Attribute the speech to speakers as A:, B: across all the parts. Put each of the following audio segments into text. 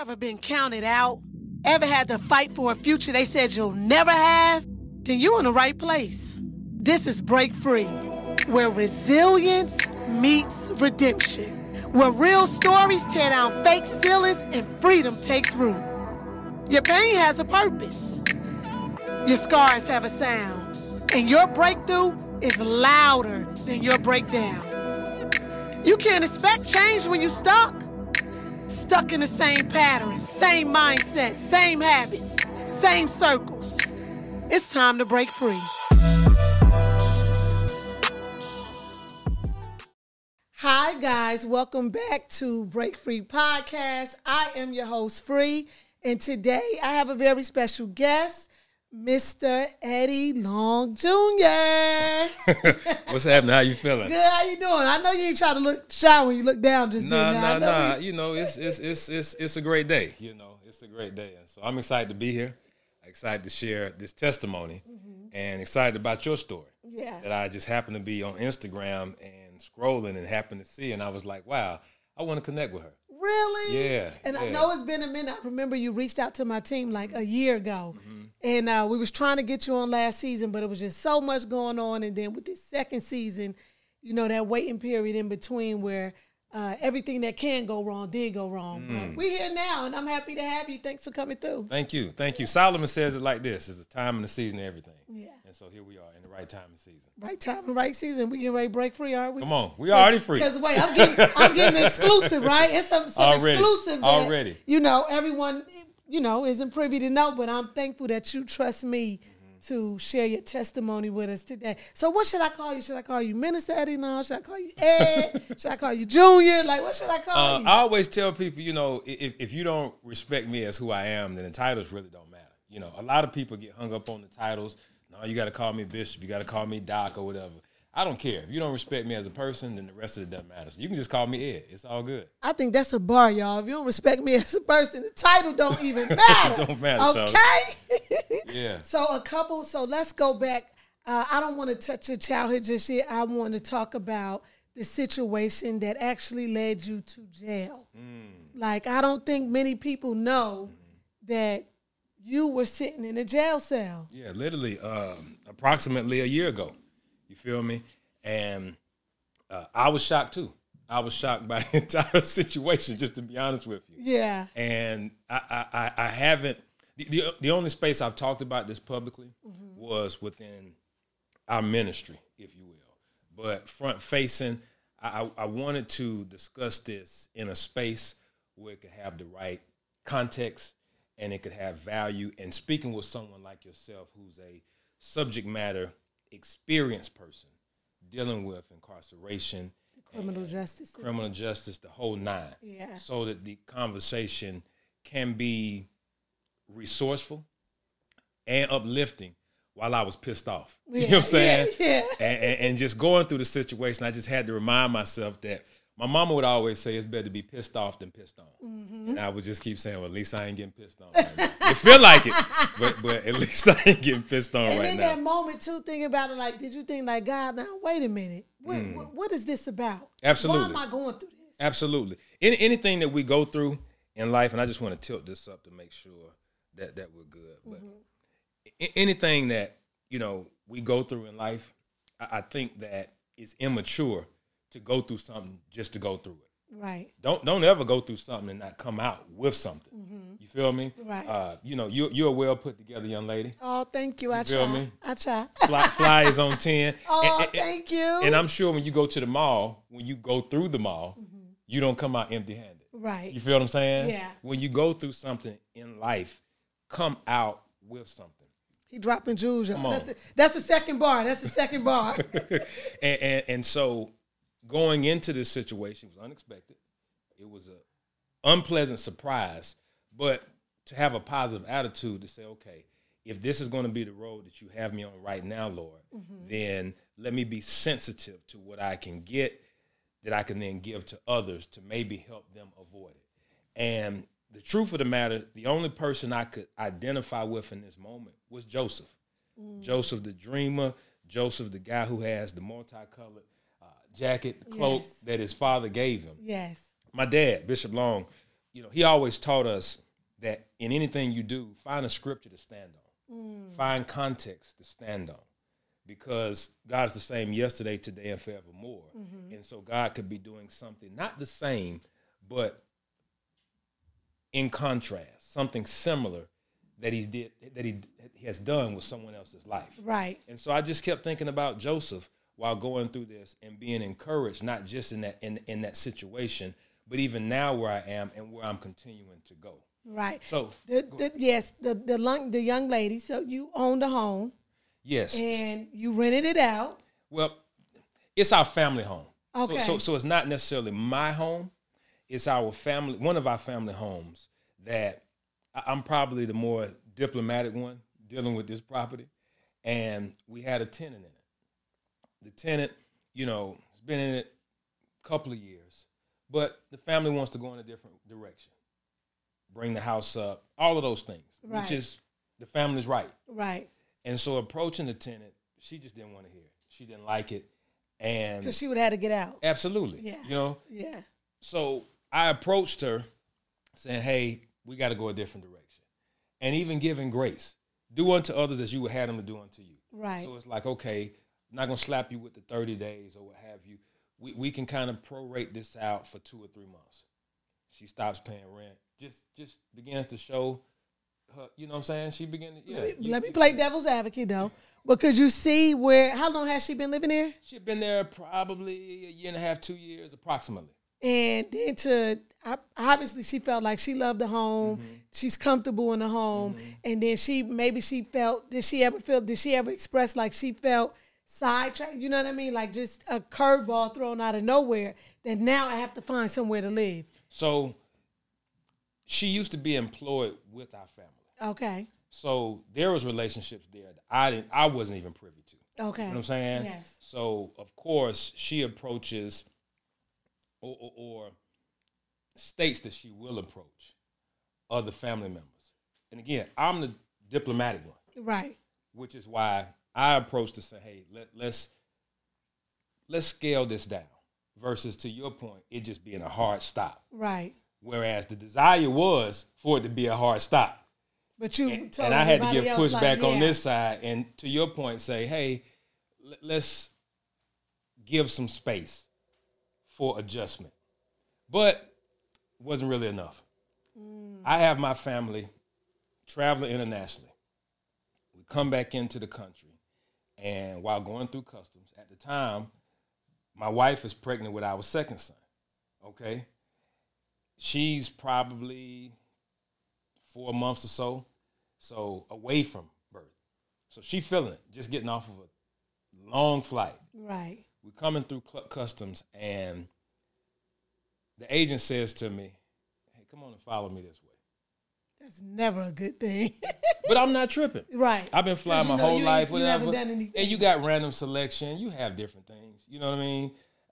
A: ever been counted out? Ever had to fight for a future they said you'll never have? Then you're in the right place. This is Break Free, where resilience meets redemption, where real stories tear down fake ceilings and freedom takes root. Your pain has a purpose. Your scars have a sound. And your breakthrough is louder than your breakdown. You can't expect change when you're stuck. Stuck in the same patterns, same mindset, same habits, same circles. It's time to break free. Hi, guys. Welcome back to Break Free Podcast. I am your host, Free, and today I have a very special guest, Mr. Eddie Long Jr.
B: What's happening? How you feeling?
A: Good. How you doing? I know you ain't trying to look shy when you look down just then.
B: Nah. You know, it's a great day. You know, it's a great day, and so I'm excited to be here. Excited to share this testimony, and excited about your story.
A: Yeah.
B: That I just happened to be on Instagram and scrolling and happened to see, and I was like, wow, I want to connect with her.
A: Really?
B: Yeah.
A: And I know it's been a minute. I remember you reached out to my team like a year ago. And we was trying to get you on last season, but it was just so much going on. And then with this second season, you know, that waiting period in between where everything that can go wrong did go wrong. But we're here now, and I'm happy to have you. Thanks for coming through.
B: Thank you. Solomon says it like this: "It's the time and the season of everything."
A: Yeah.
B: And so here we are in the right time and season.
A: Right time and right season. We getting ready to break free, aren't we?
B: Come on, we already free.
A: Because wait, I'm getting exclusive, right? It's some exclusive that,
B: already.
A: You know, everyone, you know, isn't privy to know, but I'm thankful that you trust me to share your testimony with us today. So what should I call you? Should I call you Minister Eddie Long? Should I call you Ed? Should I call you Junior? Like, what should I call you?
B: I always tell people, you know, if you don't respect me as who I am, then the titles really don't matter. You know, a lot of people get hung up on the titles. No, you got to call me Bishop. You got to call me Doc or whatever. I don't care. If you don't respect me as a person, then the rest of it doesn't matter. So you can just call me Ed. It's all good.
A: I think that's a bar, y'all. If you don't respect me as a person, the title don't even matter.
B: It don't matter,
A: okay?
B: Yeah.
A: So let's go back. I don't want to touch your childhood just yet. I want to talk about the situation that actually led you to jail. Like, I don't think many people know that you were sitting in a jail cell.
B: Yeah, literally approximately a year ago. You feel me? And I was shocked too. I was shocked by the entire situation, just to be honest with you.
A: Yeah.
B: And I haven't, the only space I've talked about this publicly was within our ministry, if you will. But front facing, I wanted to discuss this in a space where it could have the right context and it could have value. And speaking with someone like yourself who's a subject matter experienced person dealing with incarceration,
A: criminal justice,
B: the whole nine.
A: Yeah. So
B: that the conversation can be resourceful and uplifting while I was pissed off.
A: Yeah.
B: You know what I'm saying?
A: Yeah.
B: And just going through the situation, I just had to remind myself that my mama would always say it's better to be pissed off than pissed on. And I would just keep saying, well, at least I ain't getting pissed on right now. It feel like it, but at least I ain't getting pissed on right now.
A: And in that moment, too, thinking about it, like, did you think, like, God, now, wait a minute. What is this about?
B: Absolutely.
A: Why am I going through this?
B: Absolutely. Anything that we go through in life, and I just want to tilt this up to make sure that we're good. But anything that, you know, we go through in life, I think that it's immature to go through something just to go through it.
A: Right.
B: Don't ever go through something and not come out with something. You feel me?
A: Right.
B: You know, you're a well put together young lady.
A: Oh, thank you. I
B: feel
A: try.
B: me?
A: I try.
B: Fly is on 10.
A: Oh, thank you.
B: And I'm sure when you go to the mall, when you go through the mall, you don't come out empty-handed.
A: Right.
B: You feel what I'm saying?
A: Yeah.
B: When you go through something in life, come out with something.
A: He dropping jewels.
B: Come on.
A: That's the second bar.
B: And so going into this situation was unexpected. It was an unpleasant surprise, but to have a positive attitude to say, okay, if this is going to be the road that you have me on right now, Lord, then let me be sensitive to what I can get that I can then give to others to maybe help them avoid it. And the truth of the matter, the only person I could identify with in this moment was Joseph. Joseph the dreamer, Joseph the guy who has the multicolored jacket, cloak that his father gave him.
A: Yes.
B: My dad, Bishop Long, he always taught us that in anything you do, find a scripture to stand on. Find context to stand on. Because God is the same yesterday, today, and forevermore. And so God could be doing something, not the same, but in contrast, something similar that he has done with someone else's life.
A: Right.
B: And so I just kept thinking about Joseph while going through this and being encouraged, not just in that situation, but even now where I am and where I'm continuing to go.
A: Right.
B: So
A: the young lady. So you owned a home.
B: Yes.
A: And you rented it out.
B: Well, it's our family home.
A: Okay.
B: So it's not necessarily my home. It's our family, one of our family homes that I'm probably the more diplomatic one dealing with this property. And we had a tenant in it. The tenant, has been in it a couple of years, but the family wants to go in a different direction. Bring the house up, all of those things,
A: right.
B: Which is the family's right.
A: Right.
B: And so approaching the tenant, she just didn't want to hear it. She didn't like it. And
A: because she would have had to get out.
B: Absolutely.
A: Yeah.
B: Yeah. So I approached her saying, hey, we got to go a different direction. And even giving grace. Do unto others as you would have them to do unto you.
A: Right.
B: So it's like, okay, I'm not going to slap you with the 30 days or what have you. We can kind of prorate this out for 2 or 3 months. She stops paying rent. Just begins to show her, you know what I'm saying? She began to,
A: Let me play devil's advocate, though. But could you see how long has she been living there?
B: She's been there probably a year and a half, 2 years, approximately.
A: And then obviously she felt like she loved the home. Mm-hmm. She's comfortable in the home. Mm-hmm. And then did she ever express like she felt sidetracked? You know what I mean? Like just a curveball thrown out of nowhere that now I have to find somewhere to live.
B: So she used to be employed with our family.
A: Okay.
B: So there was relationships there that I wasn't even privy to.
A: Okay.
B: You know what I'm saying?
A: Yes.
B: So of course she approaches or states that she will approach other family members. And again, I'm the diplomatic one.
A: Right.
B: Which is why I approached to say, hey, let's scale this down versus to your point, it just being a hard stop.
A: Right.
B: Whereas the desire was for it to be a hard stop.
A: But you
B: and I had to give pushback on this side. And to your point, say, hey, let's give some space for adjustment. But it wasn't really enough. I have my family traveling internationally. We come back into the country. And while going through customs, at the time, my wife is pregnant with our second son. Okay? She's probably 4 months or so away from birth. So she feeling it, just getting off of a long flight.
A: Right.
B: We're coming through customs, and the agent says to me, hey, come on and follow me this way.
A: That's never a good thing.
B: But I'm not tripping.
A: Right.
B: I've been flying my whole life, whatever.
A: You haven't done anything.
B: And you got random selection. You have different things. You know what I mean?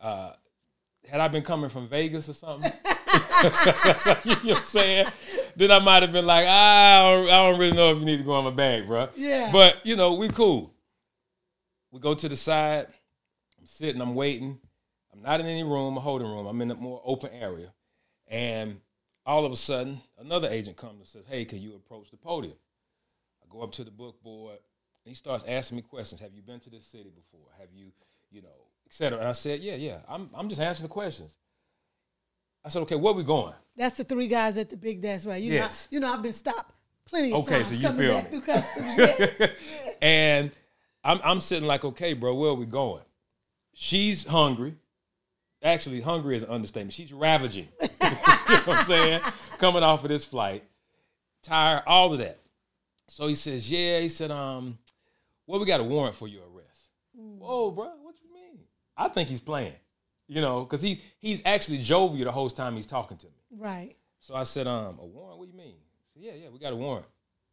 B: Had I been coming from Vegas or something, you know what I'm saying? Then I might have been like, I don't really know if you need to go on my bag, bro.
A: Yeah.
B: But, we cool. We go to the side. I'm sitting. I'm waiting. I'm not in any room, a holding room. I'm in a more open area. And all of a sudden, another agent comes and says, hey, can you approach the podium? I go up to the book board, and he starts asking me questions. Have you been to this city before? Have you, et cetera? And I said, yeah. I'm just answering the questions. I said, okay, where we going?
A: That's the 3 guys at the big desk, right?
B: Yes.
A: I've been stopped plenty of times.
B: Okay, so you
A: coming
B: feel
A: back
B: me.
A: through customs. Yes.
B: And I'm sitting like, okay, bro, where are we going? She's hungry. Actually, hungry is an understatement. She's ravaging. You know what I'm saying? Coming off of this flight, tired, all of that. So he says, yeah. He said, well, we got a warrant for your arrest. Whoa, bro, what you mean? I think he's playing, because he's actually jovial the whole time he's talking to me.
A: Right.
B: So I said, a warrant? What do you mean? He said, yeah, we got a warrant.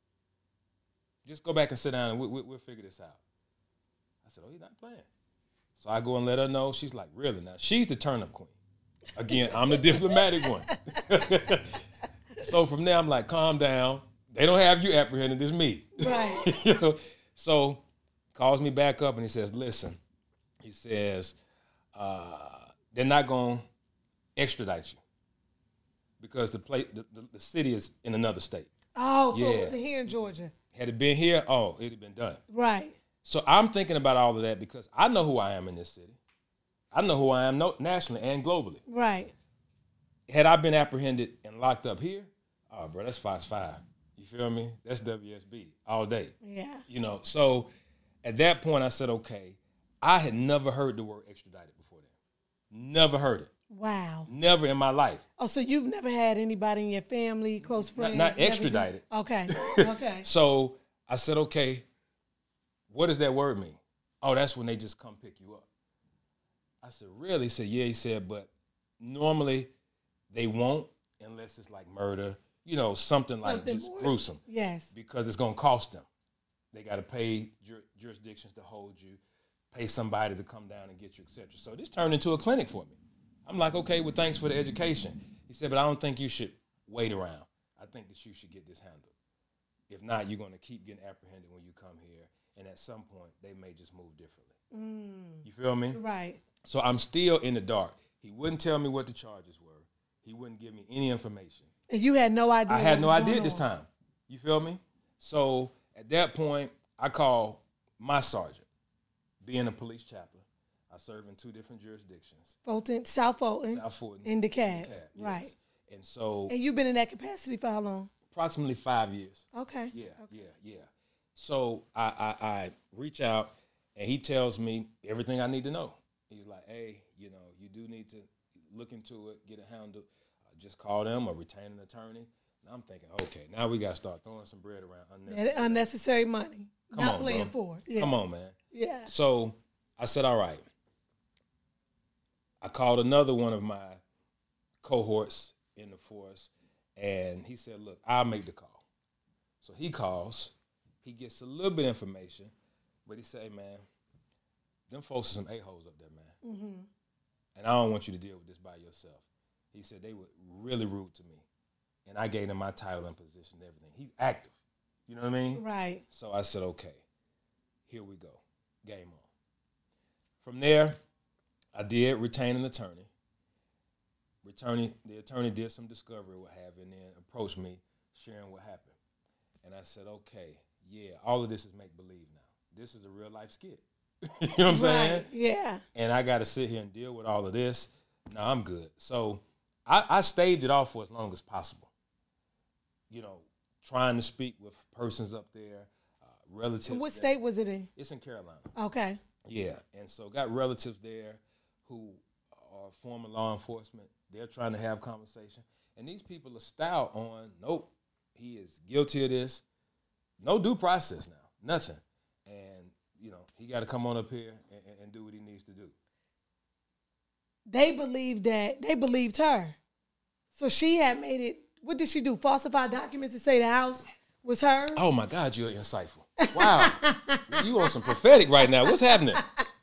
B: Just go back and sit down and we'll figure this out. I said, oh, he's not playing. So I go and let her know. She's like, really? Now, she's the turn-up queen. Again, I'm the diplomatic one. So from there, I'm like, calm down. They don't have you apprehended. It's me.
A: Right.
B: So calls me back up and he says, listen. He says, they're not going to extradite you. because the city is in another state.
A: Oh, so
B: Yeah.
A: it wasn't here in Georgia.
B: Had it been here, it'd have been done.
A: Right.
B: So I'm thinking about all of that because I know who I am in this city. I know who I am nationally and globally.
A: Right.
B: Had I been apprehended and locked up here, oh, bro, that's Fox 5. You feel me? That's WSB all day.
A: Yeah.
B: You know, so at that point I said, okay, I had never heard the word extradited before then. Never heard it.
A: Wow.
B: Never in my life.
A: Oh, so you've never had anybody in your family, close friends?
B: Not
A: never
B: extradited.
A: Okay. Okay.
B: So I said, okay, what does that word mean? Oh, that's when they just come pick you up. I said, really? He said, yeah. He said, but normally they won't unless it's like murder, something like just
A: more
B: gruesome.
A: Yes.
B: Because it's going to cost them. They got to pay jurisdictions to hold you, pay somebody to come down and get you, et cetera. So this turned into a clinic for me. I'm like, okay, well, thanks for the education. He said, but I don't think you should wait around. I think that you should get this handled. If not, you're going to keep getting apprehended when you come here. And at some point, they may just move differently. You feel me?
A: Right.
B: So I'm still in the dark. He wouldn't tell me what the charges were. He wouldn't give me any information.
A: And you had no idea.
B: I had no idea this time. You feel me? So at that point, I called my sergeant. Being a police chaplain, I serve in 2 different jurisdictions.
A: South Fulton. In DeKalb.
B: Yes.
A: Right.
B: And so.
A: And you've been in that capacity for how long?
B: Approximately 5 years.
A: Okay.
B: Yeah. So I reach out, and he tells me everything I need to know. He's like, hey, you do need to look into it, get it handled. Just call them or retain an attorney. And I'm thinking, okay, now we got to start throwing some bread around.
A: Unnecessary money.
B: Come
A: Not
B: on,
A: playing
B: bro.
A: for it. Yeah.
B: Come on, man.
A: Yeah.
B: So I said, all right. I called another one of my cohorts in the force, and he said, look, I'll make the call. So he calls. He gets a little bit of information, but he said, hey, man, them folks are some a-holes up there, man. Mm-hmm. And I don't want you to deal with this by yourself. He said they were really rude to me, and I gave him my title and position and everything. He's active. You know what I mean?
A: Right.
B: So I said, okay, here we go. Game on. From there, I did retain an attorney. The attorney did some discovery, what have you, and then approached me, sharing what happened. And I said, okay, yeah, all of this is make-believe now. This is a real-life skit. You know what I'm saying?
A: Yeah.
B: And I got to sit here and deal with all of this. No, I'm good. So I staged it off for as long as possible. Trying to speak with persons up there, relatives.
A: What state was it in?
B: It's in Carolina.
A: Okay.
B: Yeah, and so got relatives there who are former law enforcement. They're trying to have conversation. And these people are stout on, nope, he is guilty of this. No due process now, nothing. And, he got to come on up here and do what he needs to do.
A: They believed her. So she had made it, what did she do? Falsify documents to say the house was hers?
B: Oh, my God, you're insightful. Wow. You on some prophetic right now. What's happening?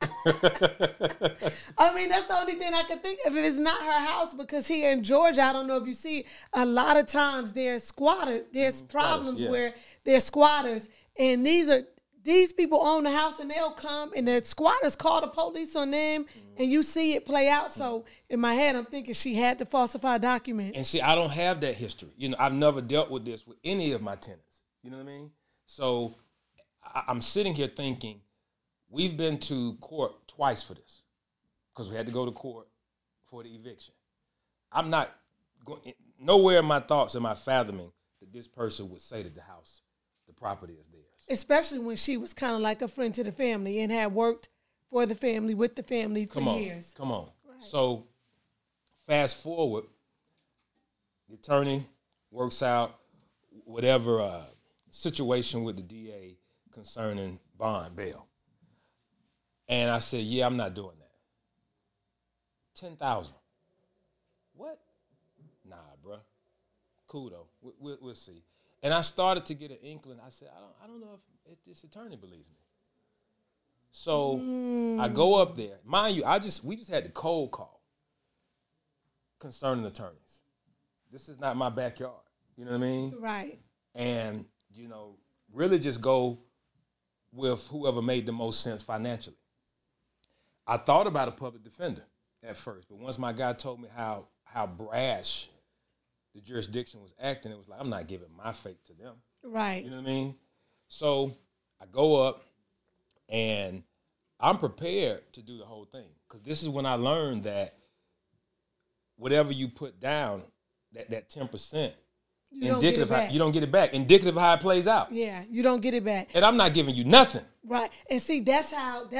A: I mean, that's the only thing I can think of. If it's not her house, because here in Georgia, I don't know if you see, a lot of times there's problems where there's squatters, and these people own the house, and they'll come, and the squatters call the police on them, and you see it play out. So in my head, I'm thinking she had to falsify documents.
B: And see, I don't have that history. I've never dealt with this with any of my tenants. You know what I mean? So I'm sitting here thinking, we've been to court twice for this because we had to go to court for the eviction. I'm not going, nowhere in my thoughts am I fathoming that this person would say that the property is theirs.
A: Especially when she was kind of like a friend to the family and had worked for the family, with the family for years.
B: Come on. Right. So fast forward, the attorney works out whatever situation with the DA concerning bond bail. And I said, yeah, I'm not doing that. $10,000. What? Nah, bro. Cool, though. We'll see. And I started to get an inkling. I said, I don't know if this attorney believes me. So I go up there. Mind you, we just had the cold call concerning attorneys. This is not my backyard. You know what I mean?
A: Right.
B: And, really just go with whoever made the most sense financially. I thought about a public defender at first, but once my guy told me how brash the jurisdiction was acting, it was like, I'm not giving my fate to them.
A: Right.
B: You know what I mean? So I go up, and I'm prepared to do the whole thing, because this is when I learned that whatever you put down, that 10%, indicative, you don't get it back. Indicative of how it plays out.
A: Yeah, you don't get it back.
B: And I'm not giving you nothing.
A: Right. And see, that's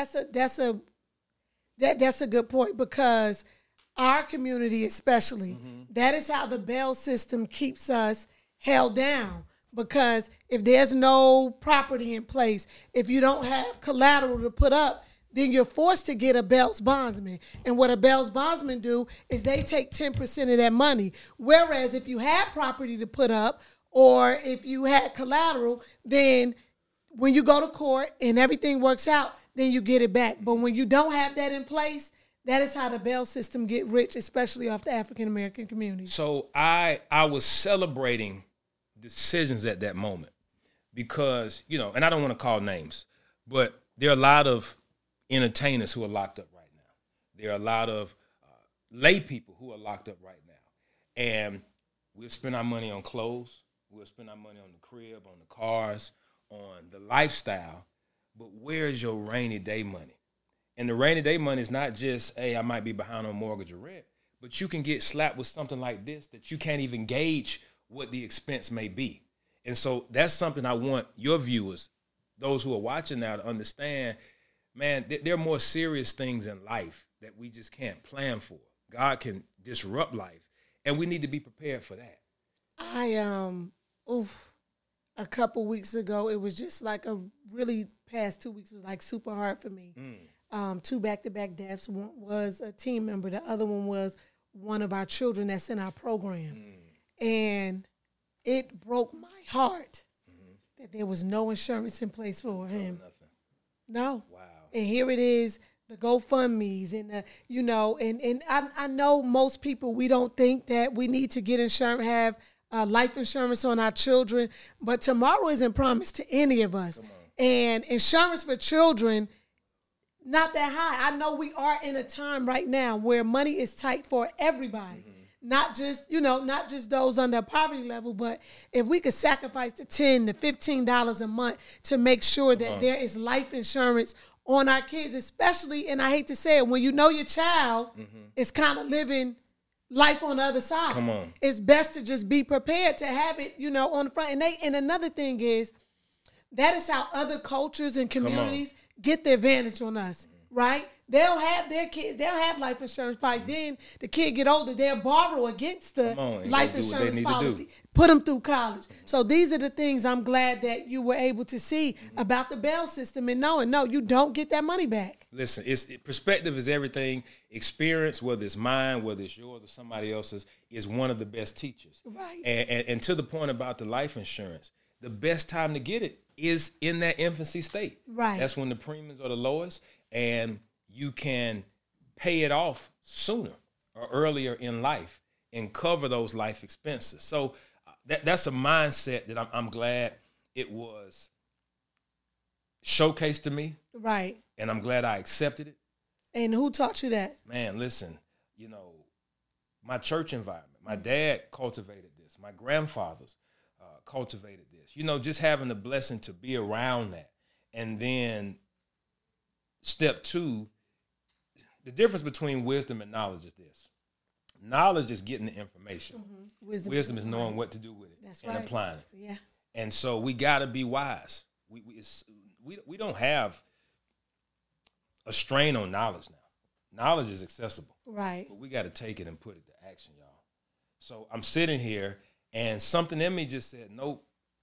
A: a good point, because our community especially, that is how the bail system keeps us held down. Because if there's no property in place, if you don't have collateral to put up, then you're forced to get a bail's bondsman. And what a bail's bondsman do is they take 10% of that money. Whereas if you had property to put up, or if you had collateral, then when you go to court and everything works out, then you get it back. But when you don't have that in place, that is how the bail system get rich, especially off the African-American community.
B: So I was celebrating decisions at that moment, because, and I don't want to call names, but there are a lot of entertainers who are locked up right now. There are a lot of lay people who are locked up right now. And we'll spend our money on clothes. We'll spend our money on the crib, on the cars, on the lifestyle. But where's your rainy day money? And the rainy day money is not just, hey, I might be behind on mortgage or rent, but you can get slapped with something like this that you can't even gauge what the expense may be. And so that's something I want your viewers, those who are watching now, to understand. Man, there are more serious things in life that we just can't plan for. God can disrupt life, and we need to be prepared for that.
A: A couple weeks ago, it was just like past 2 weeks was like super hard for me. 2 back-to-back deaths. One was a team member. The other one was one of our children that's in our program. And it broke my heart that there was no insurance in place for him. No. Wow. And here it is, the GoFundMe's and and I know most people, we don't think that we need to get insurance, have life insurance on our children, but tomorrow isn't promised to any of us. And insurance for children, not that high. I know we are in a time right now where money is tight for everybody. Not just those under poverty level, but if we could sacrifice the $10 to $15 a month to make sure that there is life insurance on our kids, especially, and I hate to say it, when you know your child is kind of living life on the other side.
B: Come on.
A: It's best to just be prepared to have it, on the front. And another thing is, that is how other cultures and communities get the advantage on us, right? They'll have their kids, they'll have life insurance policy. Then the kid get older, they'll borrow against the life insurance policy, put them through college. So these are the things I'm glad that you were able to see about the bail system, and knowing, no, you don't get that money back.
B: Listen, perspective is everything. Experience, whether it's mine, whether it's yours or somebody else's, is one of the best teachers.
A: Right.
B: And to the point about the life insurance, the best time to get it is in that infancy state.
A: Right.
B: That's when the premiums are the lowest, and you can pay it off sooner or earlier in life and cover those life expenses. So that's a mindset that I'm glad it was showcased to me.
A: Right.
B: And I'm glad I accepted it.
A: And who taught you that?
B: Man, listen, my church environment, my dad cultivated this. My grandfathers cultivated this. Just having the blessing to be around that. And then step 2, the difference between wisdom and knowledge is this. Knowledge is getting the information. Wisdom is knowing what to do with it.
A: That's
B: and
A: right.
B: Applying it.
A: Yeah.
B: And so we got to be wise. We don't have a strain on knowledge now. Knowledge is accessible.
A: Right.
B: But we got to take it and put it to action, y'all. So I'm sitting here, and something in me just said, nope,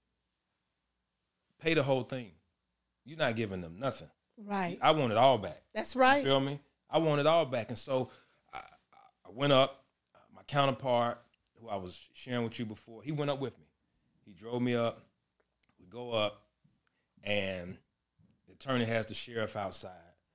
B: pay the whole thing. You're not giving them nothing.
A: Right.
B: I want it all back.
A: That's right.
B: You feel me? I want it all back. And so I went up. My counterpart, who I was sharing with you before, he went up with me. He drove me up. We go up, and the attorney has the sheriff outside.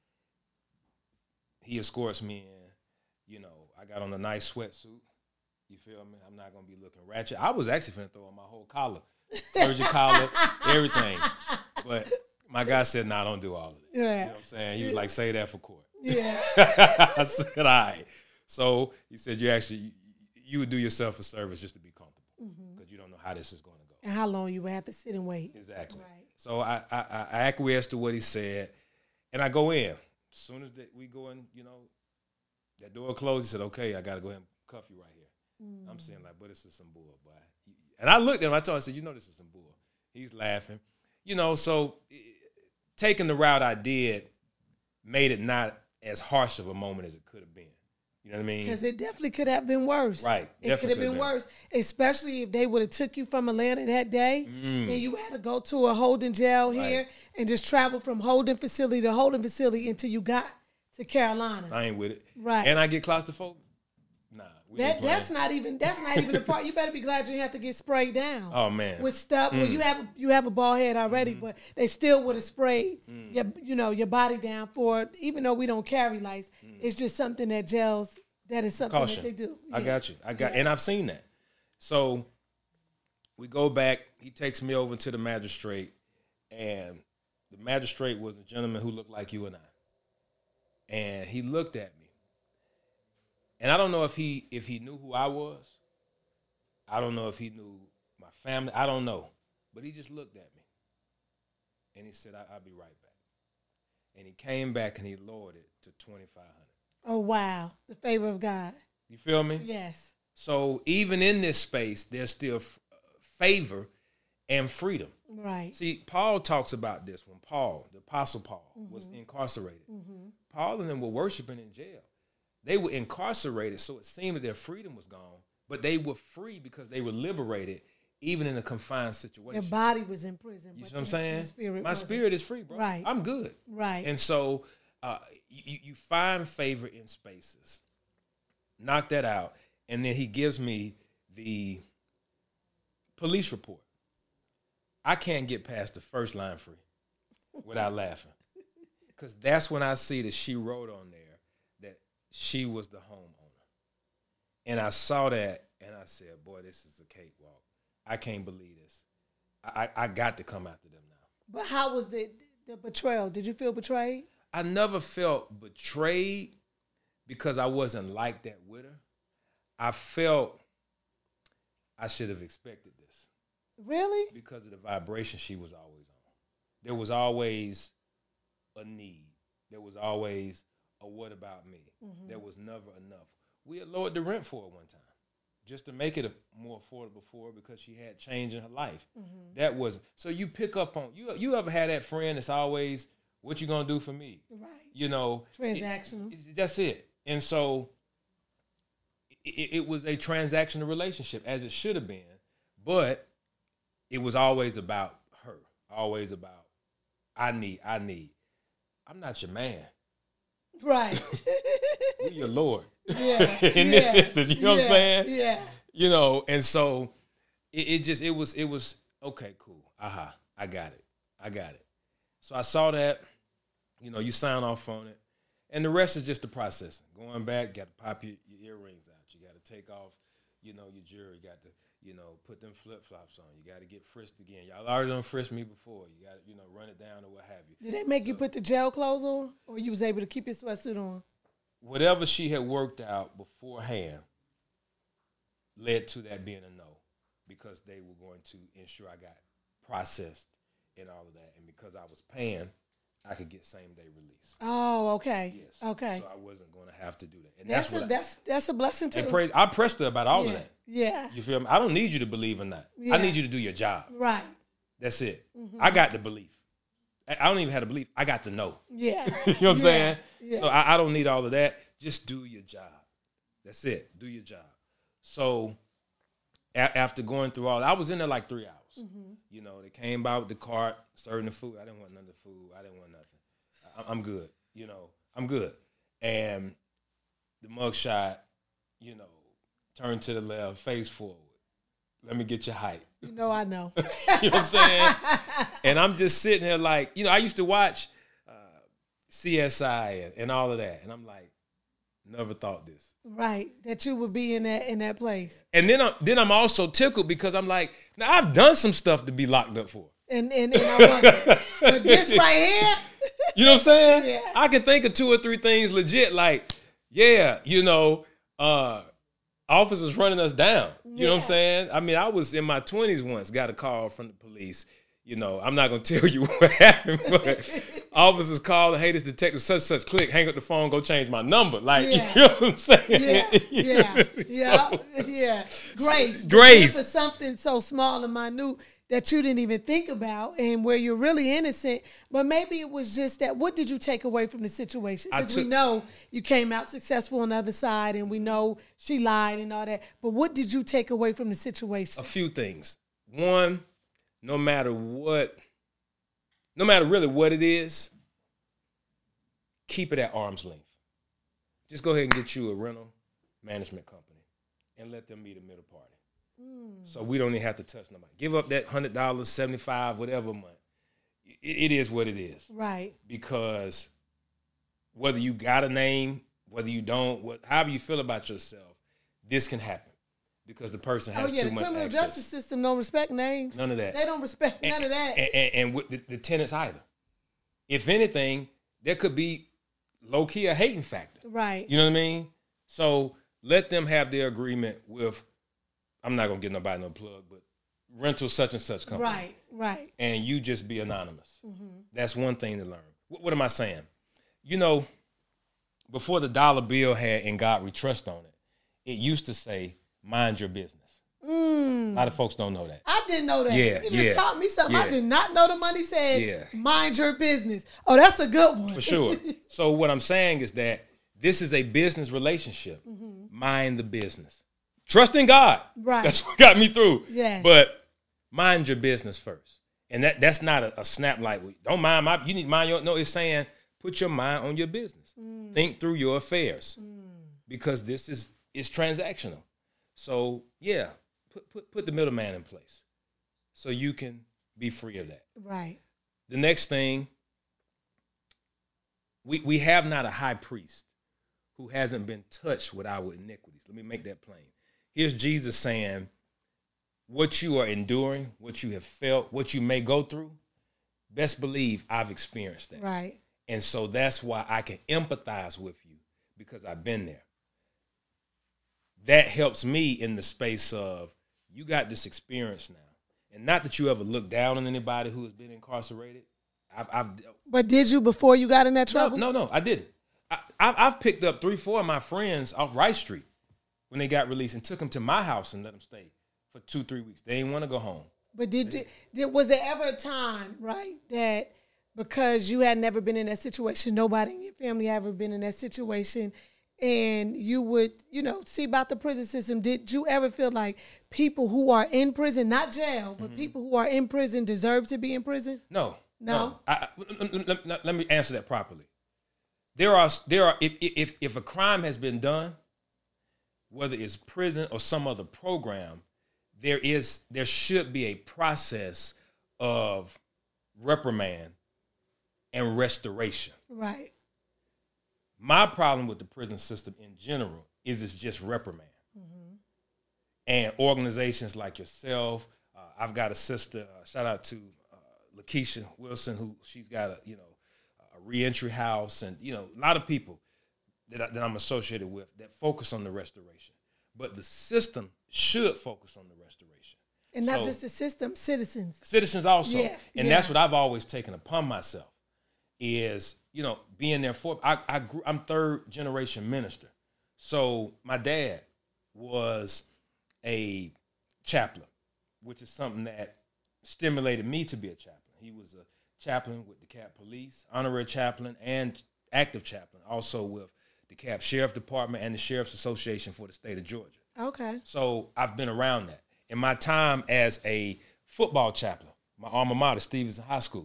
B: He escorts me in. I got on a nice sweatsuit. You feel me? I'm not going to be looking ratchet. I was actually finna throw on my whole collar, clergy collar, everything. But my guy said, nah, don't do all of it.
A: Yeah.
B: You know what I'm saying? He was like, say that for court.
A: Yeah.
B: I said, all right. So he said, you would do yourself a service just to be comfortable. because you don't know how this is going to go.
A: And how long you would have to sit and wait.
B: Exactly.
A: Right.
B: So I acquiesced to what he said, and I go in. As soon as we go in, that door closed. He said, "Okay, I got to go ahead and cuff you right here." I'm saying like, "But this is some bull, boy." And I looked at him. I told him, I said, "This is some bull." He's laughing. So taking the route I did made it not as harsh of a moment as it could have been. You know what I mean?
A: Because it definitely could have been worse.
B: Right.
A: It could have been worse, especially if they would have took you from Atlanta that day and you had to go to a holding jail here and just travel from holding facility to holding facility until you got to Carolina.
B: I ain't with it.
A: Right.
B: And I get claustrophobic? Nah.
A: That's not even the part. You better be glad you have to get sprayed down.
B: Oh man.
A: With stuff. Well, you have a bald head already, but they still would have sprayed your body down for it, even though we don't carry lights. It's just something that jails. That is something
B: Caution.
A: that they do.
B: I got you. And I've seen that. So we go back. He takes me over to the magistrate, and the magistrate was a gentleman who looked like you and I. And he looked at me. And I don't know if he knew who I was. I don't know if he knew my family. I don't know. But he just looked at me. And he said, I'll be right back. And he came back and he lowered it to $2,500.
A: Oh, wow. The favor of God.
B: You feel me?
A: Yes.
B: So even in this space, there's still favor and freedom.
A: Right.
B: See, Paul talks about this when Paul, the Apostle Paul, was incarcerated. Paul and them were worshiping in jail. They were incarcerated, so it seemed that their freedom was gone, but they were free because they were liberated, even in a confined situation.
A: Their body was in prison.
B: You see what I'm saying?
A: My
B: spirit is free, bro.
A: Right.
B: I'm good.
A: Right.
B: And so you find favor in spaces. Knock that out. And then he gives me the police report. I can't get past the first line free without laughing. Because that's when I see that she wrote on there that she was the homeowner. And I saw that and I said, boy, this is a cakewalk. I can't believe this. I got to come after them now.
A: But how was the betrayal? Did you feel betrayed?
B: I never felt betrayed because I wasn't like that with her. I felt I should have expected this.
A: Really?
B: Because of the vibration she was always on. There was always a need. There was always a what about me. There was never enough. We had lowered the rent for her one time just to make it more affordable for her because she had change in her life. That was, so you pick up on, you ever had that friend that's always, what you gonna do for me?
A: Right.
B: Transactional. That's it. And so it was a transactional relationship as it should have been, but it was always about her, always about I need. I'm not your man.
A: Right.
B: We're your Lord.
A: Yeah.
B: In this instance, you know what I'm saying?
A: Yeah.
B: And so it was okay, cool. I got it. So I saw that, you sign off on it. And the rest is just the processing. Going back, got to pop your earrings out. You got to take off, your jewelry. You got to, put them flip-flops on. You got to get frisked again. Y'all already done frisked me before. You got to, run it down or what have you.
A: Did they make you put the jail clothes on? Or you was able to keep your sweatsuit on?
B: Whatever she had worked out beforehand led to that being a no because they were going to ensure I got processed and all of that. And because I was paying, I could get same-day release.
A: Oh, okay.
B: Yes. Okay. So I wasn't going to have to do that. And
A: that's a blessing, too.
B: And I pressed her about all of that.
A: Yeah.
B: You feel me? I don't need you to believe or not. Yeah. I need you to do your job.
A: Right.
B: That's it. I got the belief. I don't even have the belief. I got the know.
A: Yeah.
B: You know what I'm saying?
A: Yeah.
B: So I don't need all of that. Just do your job. That's it. Do your job. So after going through all that, I was in there like 3 hours. They came by with the cart, serving the food. I didn't want none of the food. I didn't want nothing. I'm good. I'm good. And the mugshot, turn to the left, face forward. Let me get your height.
A: I know.
B: You know what I'm saying? And I'm just sitting here like, I used to watch CSI and all of that. And I'm like, never thought this.
A: Right. That you would be in that place.
B: And then I'm also tickled because I'm like, now I've done some stuff to be locked up for.
A: And I wonder, but this right here.
B: You know what I'm saying?
A: Yeah.
B: I can think of 2 or 3 things legit like, officers running us down. You know what I'm saying? I mean, I was in my 20s once, got a call from the police. You know, I'm not going to tell you what happened, but officers called, hey, this detective such, click, hang up the phone, go change my number. Like, you know what I'm saying?
A: Yeah. Grace. For something so small and minute that you didn't even think about and where you're really innocent, but maybe it was just that. What did you take away from the situation? Because we know you came out successful on the other side and we know she lied and all that, but what did you take away from the situation?
B: A few things. One, no matter really what it is, keep it at arm's length. Just go ahead and get you a rental management company and let them be the middle party. So we don't even have to touch nobody. Give up that $100, $75, whatever a month. It is what it is.
A: Right.
B: Because whether you got a name, whether you don't, however you feel about yourself, this can happen. Because the person has too much access.
A: The criminal justice system don't respect names.
B: None of that.
A: They don't respect none of that.
B: And with the tenants either. If anything, there could be low-key a hating factor.
A: Right.
B: You know what I mean? So let them have their agreement with, I'm not going to give nobody no plug, but rental such and such company.
A: Right.
B: And you just be anonymous. That's one thing to learn. What am I saying? You know, before the dollar bill had "In God We Trust" on it, it used to say, mind your business. A lot of folks don't know that.
A: I didn't know that.
B: Yeah,
A: you just taught me something.
B: Yeah.
A: I did not know the money said, mind your business. Oh, that's a good one.
B: For sure. So what I'm saying is that this is a business relationship. Mind the business. Trust in God.
A: Right.
B: That's what got me through.
A: Yeah.
B: But mind your business first. And that's not a snap like, don't mind you need to mind your, no, it's saying put your mind on your business. Think through your affairs. Because this is transactional. So, yeah, put the middleman in place so you can be free of that.
A: Right.
B: The next thing, we have not a high priest who hasn't been touched with our iniquities. Let me make that plain. Here's Jesus saying, what you are enduring, what you have felt, what you may go through, best believe I've experienced that.
A: Right.
B: And so that's why I can empathize with you because I've been there. That helps me in the space of you got this experience now. And not that you ever look down on anybody who has been incarcerated.
A: But did you before you got in that trouble?
B: No, I didn't. I've picked up 3-4 of my friends off Rice Street when they got released and took them to my house and let them stay for 2-3 weeks. They didn't want to go home.
A: But was there ever a time, right, that because you had never been in that situation, nobody in your family ever been in that situation, and you would, see about the prison system, did you ever feel like people who are in prison, not jail, but people who are in prison deserve to be in prison?
B: No.
A: No?
B: Let me answer that properly. There are if a crime has been done, whether it's prison or some other program, there should be a process of reprimand and restoration.
A: Right.
B: My problem with the prison system in general is it's just reprimand. And organizations like yourself, I've got a sister, shout out to Lakeisha Wilson, who she's got a reentry house, and a lot of people that I'm associated with that focus on the restoration. But the system should focus on the restoration.
A: And not just the system, citizens.
B: Citizens also.
A: Yeah,
B: and that's what I've always taken upon myself is, being there for, I'm third generation minister. So my dad was a chaplain, which is something that stimulated me to be a chaplain. He was a chaplain with DeKalb Police, honorary chaplain, and active chaplain, also with DeKalb Sheriff Department and the Sheriff's Association for the state of Georgia.
A: Okay.
B: So I've been around that. In my time as a football chaplain, my alma mater, Stevenson High School,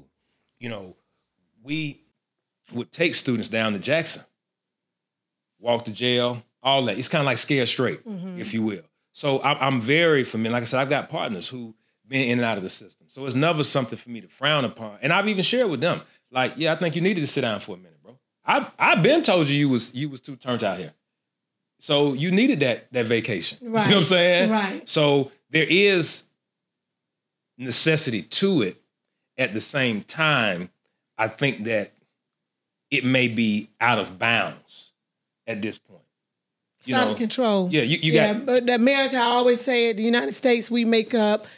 B: we would take students down to Jackson, walk to jail, all that. It's kind of like Scared Straight, if you will. So I'm very familiar. Like I said, I've got partners who been in and out of the system. So it's never something for me to frown upon. And I've even shared with them, like, yeah, I think you needed to sit down for a minute, bro. I've been told you was too turned out here. So you needed that vacation.
A: Right.
B: You know what I'm saying?
A: Right.
B: So there is necessity to it. At the same time, I think that it may be out of bounds at this point.
A: It's out of control.
B: Yeah, you got.
A: But America, I always say it, the United States, we make up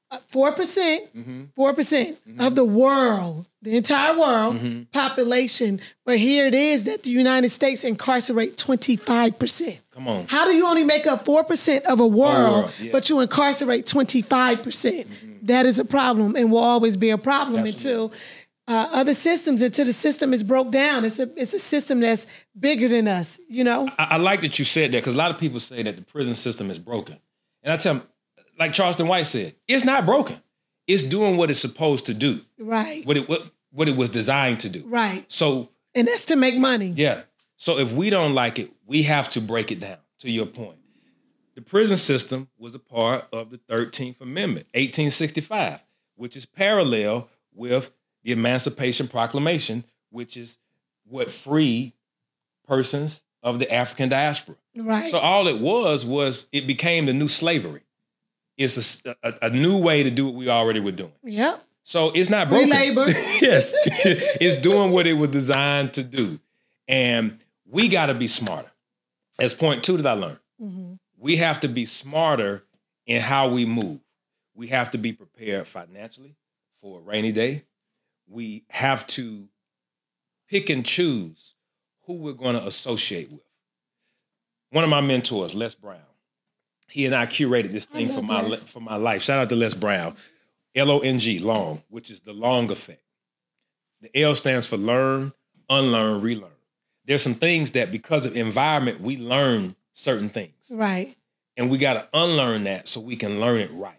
A: 4%, 4% of the world, the entire world population. But here it is that the United States incarcerate 25%.
B: Come on.
A: How do you only make up 4% of a world, but you incarcerate 25%? That is a problem and will always be a problem until other systems, until the system is broke down. It's a system that's bigger than us, you know?
B: I like that you said that because a lot of people say that the prison system is broken. And I tell them, like Charleston White said, it's not broken. It's doing what it's supposed to do.
A: Right.
B: What it was designed to do.
A: Right.
B: So,
A: and that's to make money.
B: Yeah. So if we don't like it, we have to break it down, to your point. The prison system was a part of the 13th Amendment, 1865, which is parallel with the Emancipation Proclamation, which is what freed persons of the African diaspora.
A: Right.
B: So all it was it became the new slavery. It's a new way to do what we already were doing.
A: Yep.
B: So it's not broken.
A: Free labor.
B: Yes. It's doing what it was designed to do. And we got to be smarter. That's point 2 that I learned. We have to be smarter in how we move. We have to be prepared financially for a rainy day. We have to pick and choose who we're going to associate with. One of my mentors, Les Brown, he and I curated this thing for my life. Shout out to Les Brown. LONG, long, which is the long effect. The L stands for learn, unlearn, relearn. There's some things that because of environment, we learn certain things.
A: Right.
B: And we got to unlearn that so we can learn it right.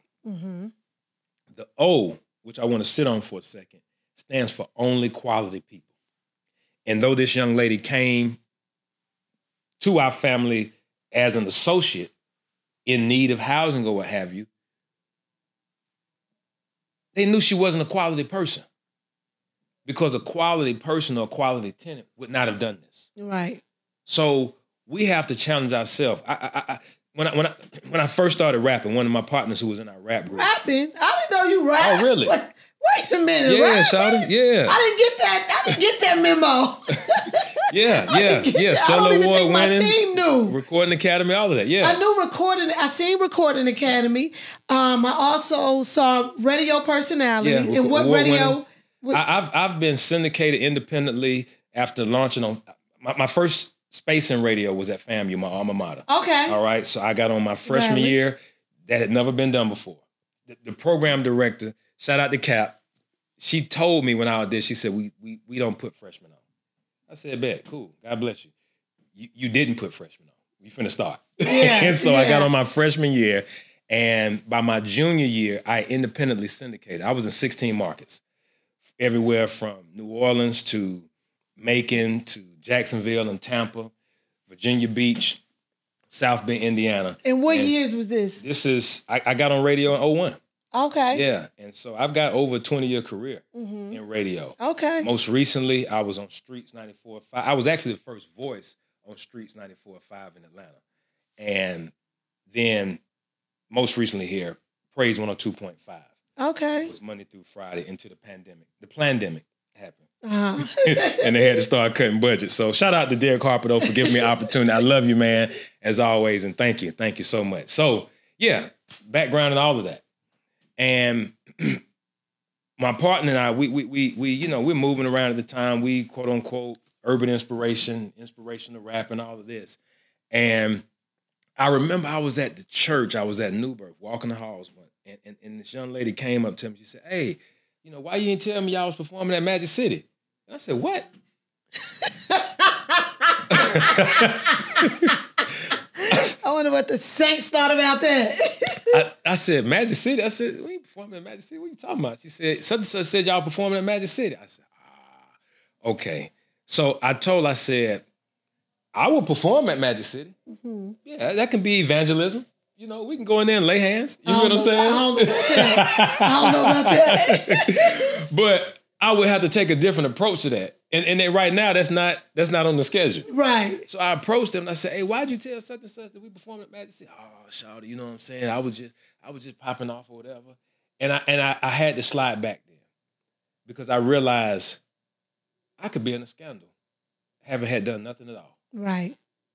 B: The O, which I want to sit on for a second, stands for only quality people. And though this young lady came to our family as an associate in need of housing or what have you, they knew she wasn't a quality person. Because a quality person or a quality tenant would not have done this.
A: Right.
B: So we have to challenge ourselves. When I first started rapping, one of my partners who was in our rap group.
A: Rapping? I didn't know you rap.
B: Oh, really?
A: Wait a minute.
B: Yeah, shawty. Yeah.
A: I didn't get that memo.
B: Yeah. Stellar Award winning.
A: My team knew.
B: Recording Academy, all of that. Yeah.
A: I knew recording. I seen Recording Academy. I also saw Radio Personality.
B: Yeah,
A: and what radio?
B: I've been syndicated independently after launching on my first space in radio was at FAMU, my alma mater.
A: Okay.
B: All right. So I got on my freshman year. That had never been done before. The program director, shout out to Cap, she told me when I was there, she said, we don't put freshmen on. I said, bet, cool. God bless you. You didn't put freshmen on. You finna start. And so I got on my freshman year. And by my junior year, I independently syndicated. I was in 16 markets, everywhere from New Orleans to Macon to Jacksonville and Tampa, Virginia Beach, South Bend, Indiana.
A: And what years was this?
B: This is, I got on radio in 2001.
A: Okay.
B: Yeah. And so I've got over a 20-year career in radio.
A: Okay.
B: Most recently, I was on Streets 94.5. I was actually the first voice on Streets 94.5 in Atlanta. And then most recently here, Praise 102.5.
A: Okay.
B: It was Monday through Friday into the pandemic. The plandemic happened. And they had to start cutting budgets. So shout out to Derek Harper, though, for giving me an opportunity. I love you, man, as always. And thank you. Thank you so much. So, yeah, background and all of that. And my partner and I, we we're moving around at the time. We, quote unquote, urban inspiration to rap and all of this. And I remember I was at the church. I was at Newburgh, walking the halls, and this young lady came up to me. She said, "Hey, why you didn't tell me y'all was performing at Magic City?" And I said, "What?"
A: I wonder what the Saints thought about that.
B: I said, Magic City? I said, we ain't performing at Magic City. What are you talking about? She said, such and such said y'all performing at Magic City. I said, okay. So I said, I will perform at Magic City. Mm-hmm. Yeah, that can be evangelism. We can go in there and lay hands. You know what I'm saying?
A: I don't know about that.
B: But I would have to take a different approach to that. And then right now, that's not on the schedule.
A: Right. So
B: I approached them and I said, "Hey, why'd you tell such and such that we performed at Magic City?" "Oh, shawty, you know what I'm saying? I was just popping off or whatever." And I had to slide back there because I realized I could be in a scandal, haven't had done nothing at all.
A: Right.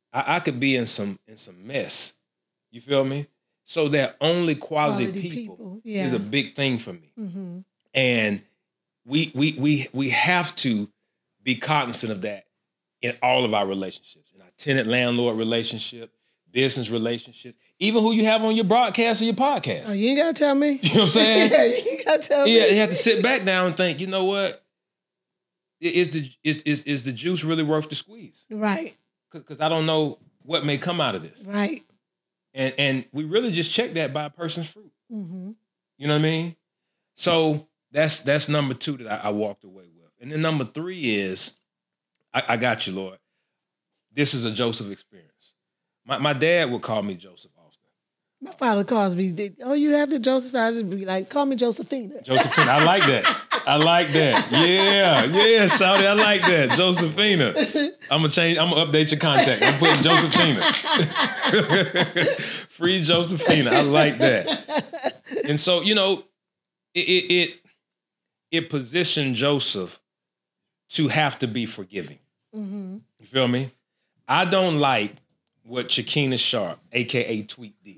B: I could be in some mess. You feel me? So that only quality people is a big thing for me. Mm-hmm. And we have to be cognizant of that in all of our relationships, in our tenant-landlord relationship, business relationships, even who you have on your broadcast or your podcast.
A: Oh, you ain't got to tell me.
B: You know what I'm saying?
A: Yeah, you ain't got to tell me.
B: Yeah, you have to sit back down and think, you know what? Is the juice really worth the squeeze?
A: Right.
B: Because I don't know what may come out of this.
A: Right.
B: And we really just check that by a person's fruit.
A: Mm-hmm.
B: You know what I mean? So that's number 2 that I walked away with. And then number 3 is, I got you, Lord. This is a Joseph experience. My dad would call me Joseph Austin.
A: My father calls me, oh, you have the Joseph side? I'd be like, call me Josephina.
B: Josephina, I like that. I like that. Yeah, shawty, I like that. Josephina. I'm gonna update your contact. I'm putting Josephina. Free Josephina. I like that. And so, you know, it positioned Joseph to have to be forgiving. Mm-hmm. You feel me? I don't like what Shakina Sharp, aka Tweet, did.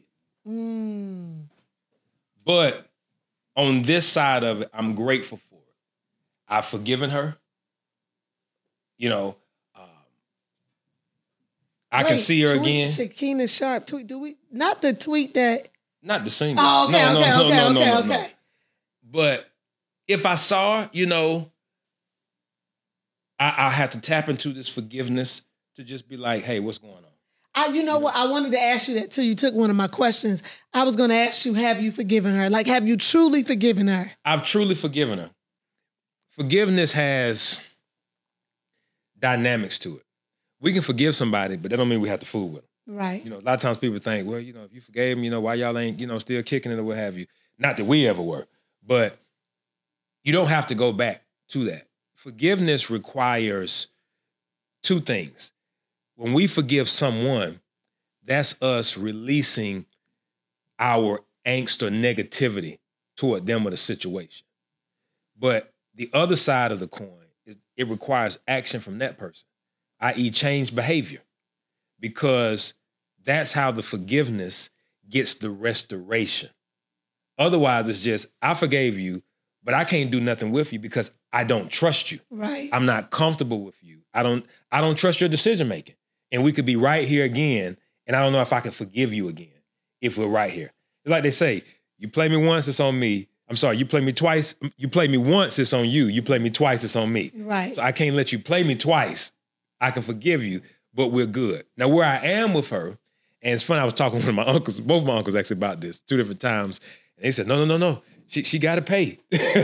B: But on this side of it, I'm grateful for it. I've forgiven her. You know, I can see her again.
A: Shakina Sharp tweet. Do we not the tweet that?
B: Not the single.
A: Oh, okay, okay.
B: But if I saw her, you know, I had to tap into this forgiveness to just be like, hey, what's going on?
A: You know what? I wanted to ask you that too. You took one of my questions. I was going to ask you, have you forgiven her? Like, have you truly forgiven her? I've
B: truly forgiven her. Forgiveness has dynamics to it. We can forgive somebody, but that don't mean we have to fool with them.
A: Right.
B: You know, a lot of times people think, well, you know, if you forgave them, you know, why y'all ain't, you know, still kicking it or what have you. Not that we ever were, but you don't have to go back to that. Forgiveness requires 2 things. When we forgive someone, that's us releasing our angst or negativity toward them or the situation. But the other side of the coin is it requires action from that person, i.e. change behavior, because that's how the forgiveness gets the restoration. Otherwise, it's just, I forgave you, but I can't do nothing with you because I don't trust you.
A: Right.
B: I'm not comfortable with you. I don't trust your decision making. And we could be right here again, and I don't know if I can forgive you again if we're right here. It's like they say, you play me once, it's on me. I'm sorry, you play me twice. You play me once, it's on you. You play me twice, it's on me.
A: Right.
B: So I can't let you play me twice. I can forgive you, but we're good. Now, where I am with her, and it's funny, I was talking with my uncles, both my uncles actually about this 2 different times, and they said, no. She got to pay.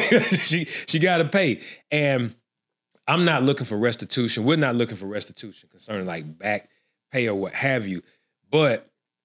B: she got to pay. And I'm not looking for restitution. We're not looking for restitution concerning like back pay or what have you. But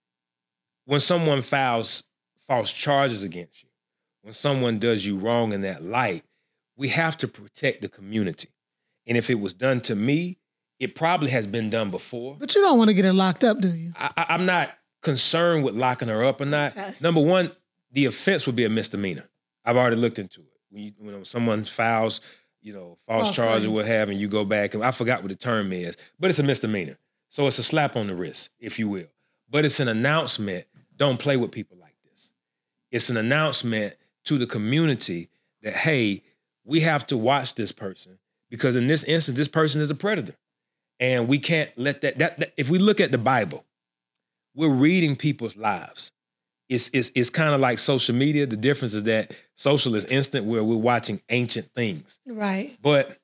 B: when someone files false charges against you, when someone does you wrong in that light, we have to protect the community. And if it was done to me, it probably has been done before.
A: But you don't want to get her locked up, do you?
B: I'm not concerned with locking her up or not. Okay. Number one, the offense would be a misdemeanor. I've already looked into it. When someone files, false charges or what have, and you go back, and I forgot what the term is, but it's a misdemeanor. So it's a slap on the wrist, if you will. But it's an announcement, don't play with people like this. It's an announcement to the community that, hey, we have to watch this person because in this instance, this person is a predator. And we can't let that if we look at the Bible, we're reading people's lives. It's kind of like social media. The difference is that social is instant where we're watching ancient things.
A: Right.
B: But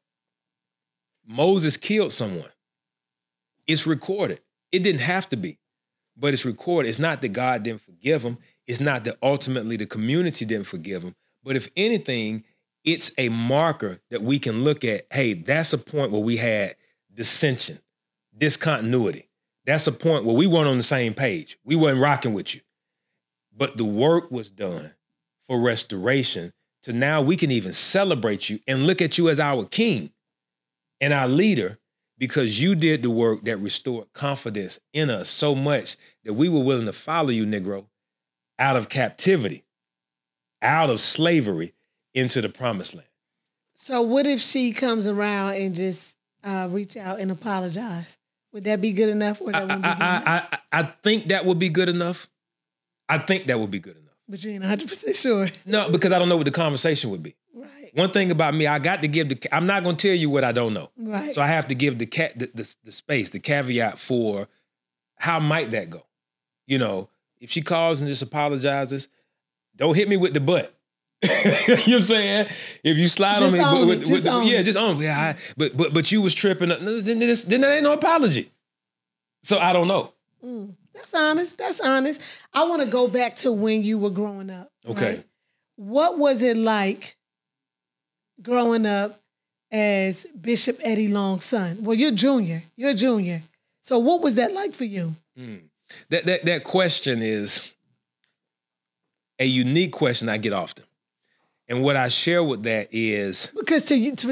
B: Moses killed someone. It's recorded. It didn't have to be, but it's recorded. It's not that God didn't forgive him. It's not that ultimately the community didn't forgive him. But if anything, it's a marker that we can look at, hey, that's a point where we had dissension, discontinuity. That's a point where we weren't on the same page. We weren't rocking with you. But the work was done for restoration to now we can even celebrate you and look at you as our king and our leader because you did the work that restored confidence in us so much that we were willing to follow you, Negro, out of captivity, out of slavery into the promised land.
A: So what if she comes around and just reach out and apologize? Would that be good enough, or that wouldn't be good enough?
B: I think that would be good enough. I think that would be good enough.
A: But you ain't 100% sure.
B: No, because I don't know what the conversation would be.
A: Right.
B: One thing about me, I got to give I'm not going to tell you what I don't know.
A: Right.
B: So I have to give the space, the caveat for how might that go. You know, if she calls and just apologizes, don't hit me with the butt. You know what I'm saying? If you slide on me, just own it. Yeah, but you was tripping. Then there ain't no apology. So I don't know.
A: That's honest. That's honest. I want to go back to when you were growing up.
B: Okay.
A: Right? What was it like growing up as Bishop Eddie Long's son? Well, you're junior. So what was that like for you?
B: That question is a unique question I get often. And what I share with that is
A: because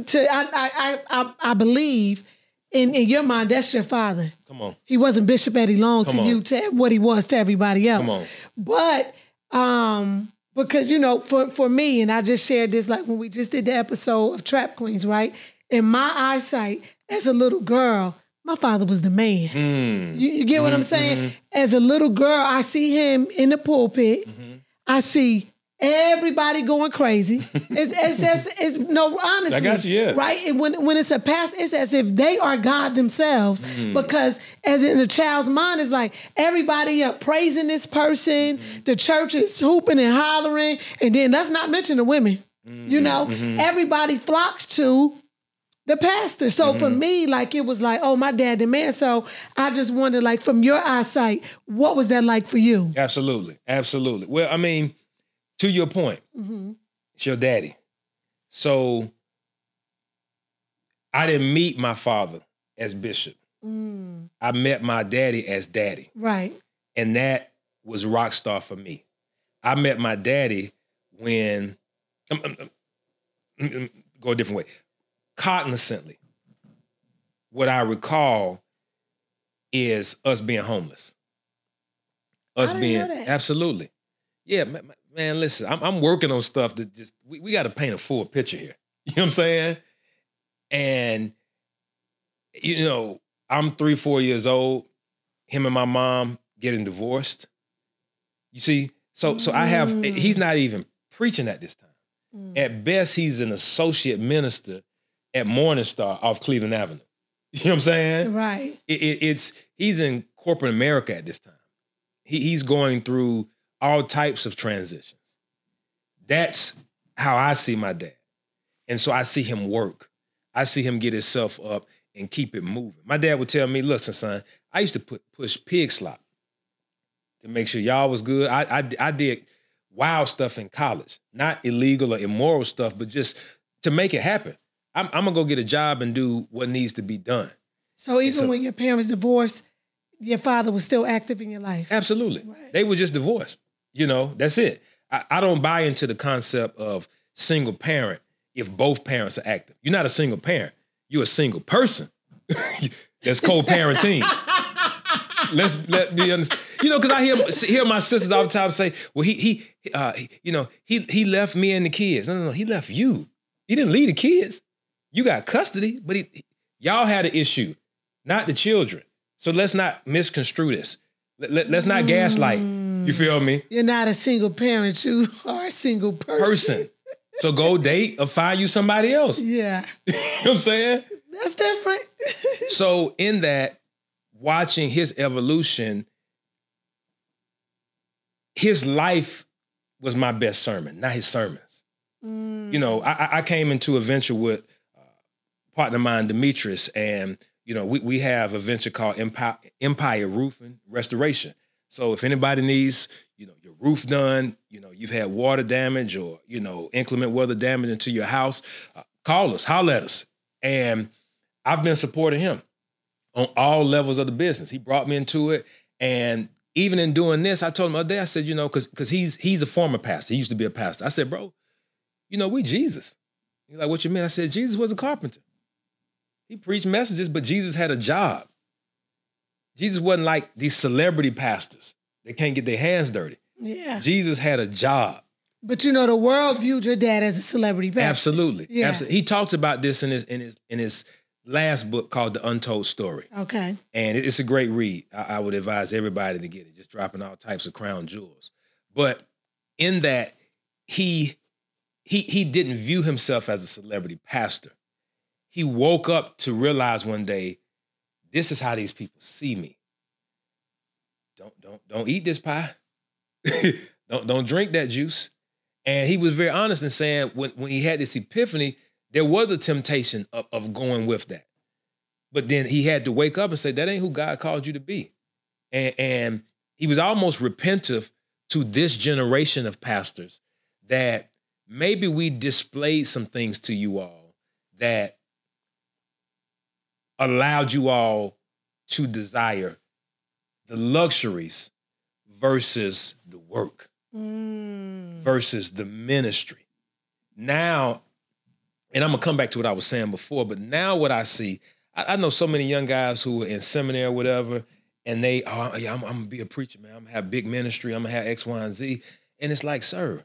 A: I believe in your mind that's your father.
B: Come on.
A: He wasn't Bishop Eddie Long to you, to what he was to everybody else.
B: Come on.
A: But because you know, for me, and I just shared this like when we just did the episode of Trap Queens, right? In my eyesight, as a little girl, my father was the man. You get what I'm saying? As a little girl, I see him in the pulpit. I see everybody going crazy. It's no, honestly.
B: I got you, yeah.
A: Right? And when it's a pastor, it's as if they are God themselves. Because as in the child's mind, it's like everybody up praising this person. The church is hooping and hollering. And then let's not mention the women. You know, everybody flocks to the pastor. So for me, like it was like, oh, my dad, the man. So I just wondered, like, from your eyesight, what was that like for you?
B: Absolutely. Well, I mean, to your point, it's your daddy. So I didn't meet my father as bishop. I met my daddy as daddy.
A: Right.
B: And that was rock star for me. I met my daddy when, go a different way. Cognizantly, what I recall is us being homeless. Us being, absolutely. Yeah, man, listen, I'm working on stuff that just, we got to paint a full picture here. You know what I'm saying? And, you know, I'm 3-4 years old, him and my mom getting divorced. You see? So I have, he's not even preaching at this time. At best, he's an associate minister at Morningstar off Cleveland Avenue. You know what I'm saying?
A: Right.
B: He's in corporate America at this time. He's going through all types of transitions. That's how I see my dad. And so I see him work. I see him get himself up and keep it moving. My dad would tell me, listen, son, I used to push pig slop to make sure y'all was good. I did wild stuff in college. Not illegal or immoral stuff, but just to make it happen. I'm going to go get a job and do what needs to be done.
A: So even when your parents divorced, your father was still active in your life?
B: Absolutely.
A: Right.
B: They were just divorced. You know, that's it. I don't buy into the concept of single parent if both parents are active. You're not a single parent. You're a single person. That's co-parenting. Let me understand. You know, because I hear my sisters all the time say, well, he left me and the kids. No, he left you. He didn't leave the kids. You got custody, but y'all had an issue, not the children. So let's not misconstrue this. Let's not gaslight. You feel me?
A: You're not a single parent. You are a single person.
B: So go date or find you somebody else.
A: Yeah.
B: You know what I'm saying?
A: That's different.
B: So in that, watching his evolution, his life was my best sermon, not his sermons. You know, I came into a venture with partner of mine, Demetrius, and, you know, we have a venture called Empire Roofing Restoration. So if anybody needs, you know, your roof done, you know, you've had water damage or, you know, inclement weather damage into your house, call us, holler at us. And I've been supporting him on all levels of the business. He brought me into it. And even in doing this, I told him the other day, I said, you know, because he's a former pastor. He used to be a pastor. I said, bro, you know, we Jesus. He's like, what you mean? I said, Jesus was a carpenter. He preached messages, but Jesus had a job. Jesus wasn't like these celebrity pastors. They can't get their hands dirty.
A: Yeah.
B: Jesus had a job.
A: But you know, the world viewed your dad as a celebrity pastor.
B: Absolutely.
A: Yeah.
B: Absolutely. He talks about this in his last book called The Untold Story.
A: Okay.
B: And it's a great read. I would advise everybody to get it, just dropping all types of crown jewels. But in that, he didn't view himself as a celebrity pastor. He woke up to realize one day, this is how these people see me. Don't eat this pie. don't drink that juice. And he was very honest in saying when he had this epiphany, there was a temptation of going with that. But then he had to wake up and say, that ain't who God called you to be. And he was almost repentive to this generation of pastors that maybe we displayed some things to you all that allowed you all to desire the luxuries versus the work, versus the ministry. Now, and I'm going to come back to what I was saying before, but now what I see, I know so many young guys who are in seminary or whatever, and I'm going to be a preacher, man. I'm going to have big ministry. I'm going to have X, Y, and Z. And it's like, sir,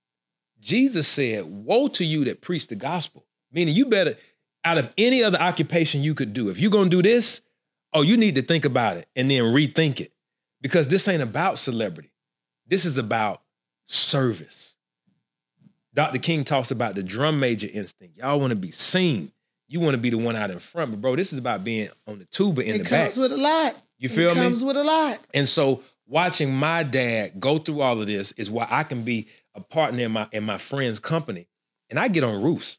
B: Jesus said, woe to you that preach the gospel. Meaning you better, out of any other occupation you could do, if you're going to do this, you need to think about it and then rethink it. Because this ain't about celebrity. This is about service. Dr. King talks about the drum major instinct. Y'all want to be seen. You want to be the one out in front. But bro, this is about being on the tuba in the back.
A: It comes with a lot.
B: You feel me?
A: It comes with a lot.
B: And so watching my dad go through all of this is why I can be a partner in my friend's company. And I get on roofs.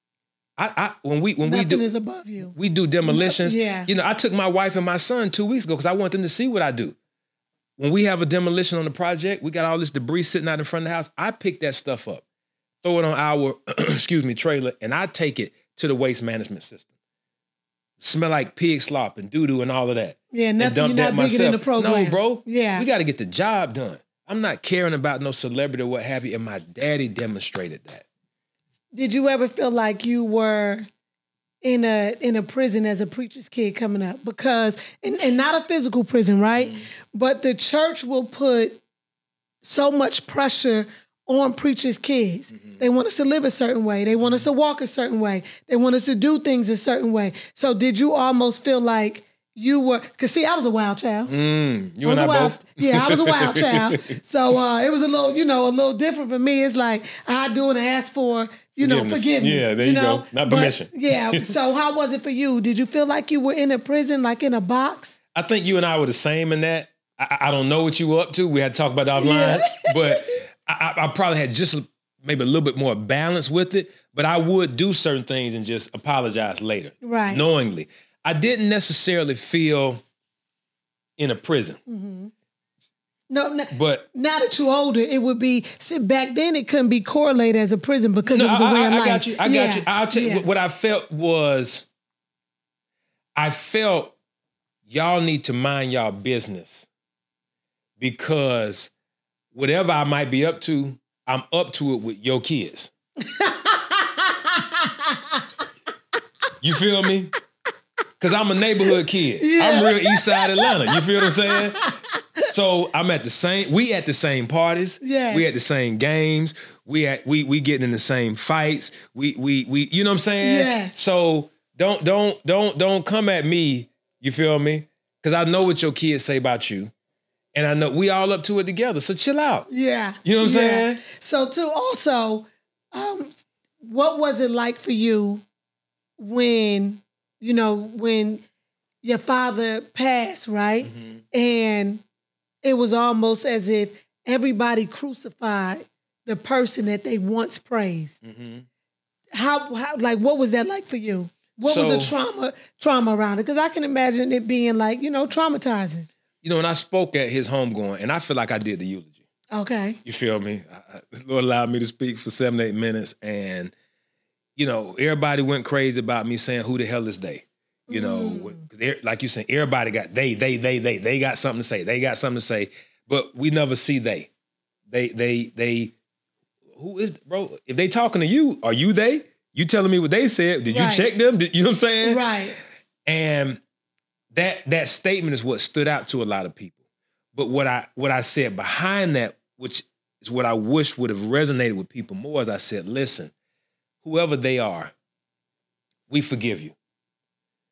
B: When we
A: Nothing
B: do
A: is above you.
B: We do demolitions.
A: Yeah.
B: You know, I took my wife and my son 2 weeks ago because I want them to see what I do. When we have a demolition on the project, we got all this debris sitting out in front of the house. I pick that stuff up, throw it on our, trailer, and I take it to the waste management system. Smell like pig slop and doo-doo and all of that.
A: Yeah, nothing, you're not bigger in the program.
B: No, bro.
A: Yeah.
B: We got to get the job done. I'm not caring about no celebrity or what have you, and my daddy demonstrated that.
A: Did you ever feel like you were in a prison as a preacher's kid coming up? Because, and not a physical prison, right? Mm-hmm. But the church will put so much pressure on preachers' kids. Mm-hmm. They want us to live a certain way. They want us to walk a certain way. They want us to do things a certain way. So did you almost feel like you were, because see, I was a wild child.
B: You and I both?
A: Yeah, I was a wild child. So it was a little different for me. It's like I do and ask for, forgiveness.
B: Yeah, there you go. Not permission.
A: Yeah. So how was it for you? Did you feel like you were in a prison, like in a box?
B: I think you and I were the same in that. I don't know what you were up to. We had to talk about that offline, but I probably had just maybe a little bit more balance with it. But I would do certain things and just apologize later,
A: right?
B: Knowingly. I didn't necessarily feel in a prison. Mm-hmm.
A: No,
B: but
A: now that you're older, it would be. See, back then it couldn't be correlated as a prison because it was a way of life.
B: I got you. I'll tell you what I felt was. I felt y'all need to mind y'all business because whatever I might be up to, I'm up to it with your kids. You feel me? Because I'm a neighborhood kid. Yeah. I'm real East Side Atlanta. You feel what I'm saying? So I'm at the same parties.
A: Yes.
B: We at the same games. We getting in the same fights. We you know what I'm saying?
A: Yes.
B: So don't come at me, you feel me? Because I know what your kids say about you. And I know we all up to it together. So chill out.
A: Yeah.
B: You know what I'm saying?
A: So too, also, what was it like for you when your father passed, right? Mm-hmm. And it was almost as if everybody crucified the person that they once praised. Mm-hmm. How what was that like for you? What was the trauma around it? Because I can imagine it being like, traumatizing.
B: And I spoke at his homegoing, and I feel like I did the eulogy.
A: Okay.
B: You feel me? The Lord allowed me to speak for 7-8 minutes, and everybody went crazy about me saying, who the hell is they? Like you said, everybody got they got something to say. They got something to say, but we never see they. They, who is, bro? If they talking to you, are you they? You telling me what they said? Did you check them? You know what I'm saying?
A: Right.
B: And that statement is what stood out to a lot of people. But what I said behind that, which is what I wish would have resonated with people more, is I said, listen, whoever they are, we forgive you.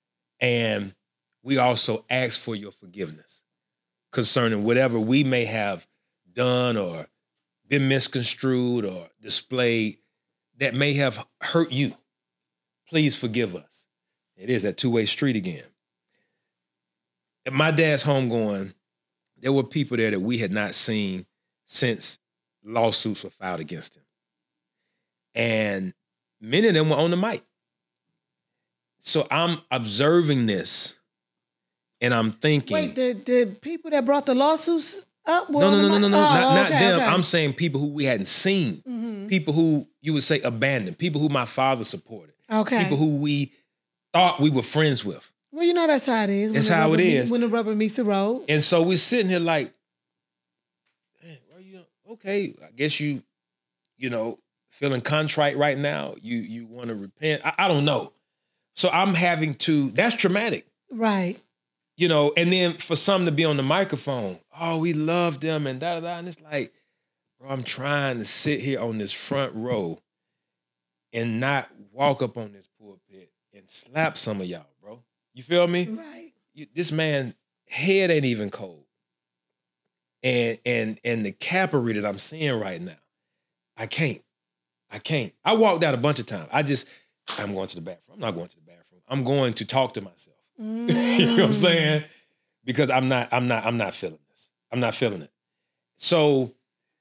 B: And we also ask for your forgiveness concerning whatever we may have done or been misconstrued or displayed that may have hurt you. Please forgive us. It is that two-way street again. At my dad's homegoing, there were people there that we had not seen since lawsuits were filed against him. And many of them were on the mic. So I'm observing this and I'm thinking.
A: Wait, the people that brought the lawsuits up?
B: No. Not
A: okay,
B: them.
A: okay.
B: I'm saying people who we hadn't seen.
A: Mm-hmm.
B: People who you would say abandoned. People who my father supported.
A: Okay.
B: People who we thought we were friends with.
A: Well, you know that's how it is.
B: That's how it is.
A: When the rubber meets the road.
B: And so we're sitting here like, man, okay, I guess you feeling contrite right now. You want to repent. I don't know. So I'm having to, that's traumatic.
A: Right.
B: And then for some to be on the microphone, oh, we love them and da-da-da. And it's like, bro, I'm trying to sit here on this front row and not walk up on this pulpit and slap some of y'all, bro. You feel me?
A: Right.
B: This man's head ain't even cold. And the capery that I'm seeing right now, I can't. I walked out a bunch of times. I'm going to the bathroom. I'm not going to the bathroom. I'm going to talk to myself. You know what I'm saying? Because I'm not feeling this. I'm not feeling it. So,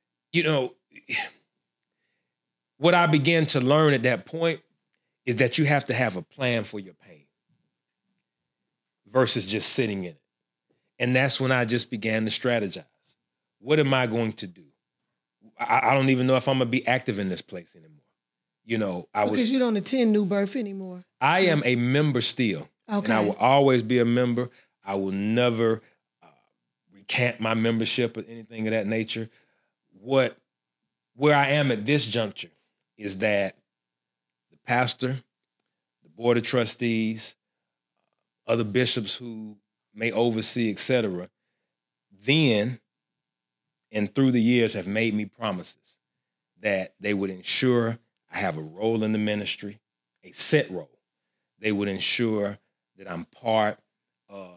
B: what I began to learn at that point is that you have to have a plan for your pain versus just sitting in it. And that's when I just began to strategize. What am I going to do? I don't even know if I'm going to be active in this place anymore.
A: Because you don't attend New Birth anymore.
B: I am a member still. Okay. And I will always be a member. I will never recant my membership or anything of that nature. Where I am at this juncture is that the pastor, the board of trustees, other bishops who may oversee, etc., then and through the years have made me promises that they would ensure I have a role in the ministry, a set role. They would ensure that I'm part of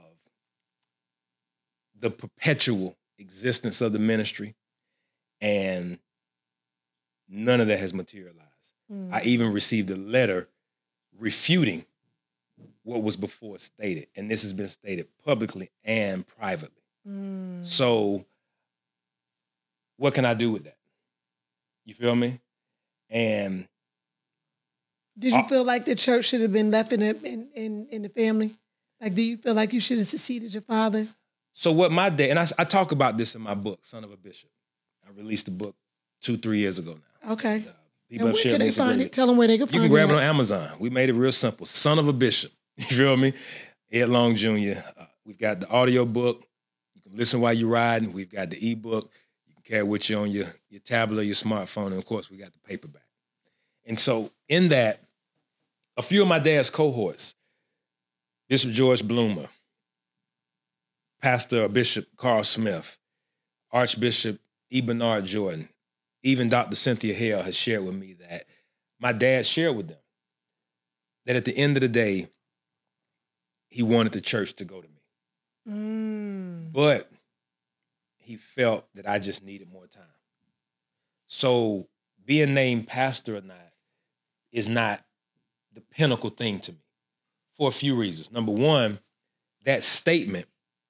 B: the perpetual existence of the ministry, and none of that has materialized. I even received a letter refuting what was before stated, and this has been stated publicly and privately. So what can I do with that? You feel me? And
A: did you feel like the church should have been left in the family? Like, do you feel like you should have succeeded your father?
B: So what my dad, and I talk about this in my book, Son of a Bishop. I released the book 2-3 years ago now.
A: Okay.
B: People
A: and
B: have
A: where can they find it? Tell them where they can find it.
B: You can grab it on Amazon. We made it real simple. Son of a Bishop. You feel me? Ed Long Jr. We've got the audio book. You can listen while you're riding. We've got the ebook. You can carry it with you on your tablet or your smartphone. And of course, we got the paperback. And so in that, a few of my dad's cohorts, Bishop George Bloomer, Pastor or Bishop Carl Smith, Archbishop E. Bernard Jordan, even Dr. Cynthia Hale has shared with me that my dad shared with them that at the end of the day, he wanted the church to go to me. But he felt that I just needed more time. So being named pastor or not is not the pinnacle thing to me for a few reasons. Number one, that statement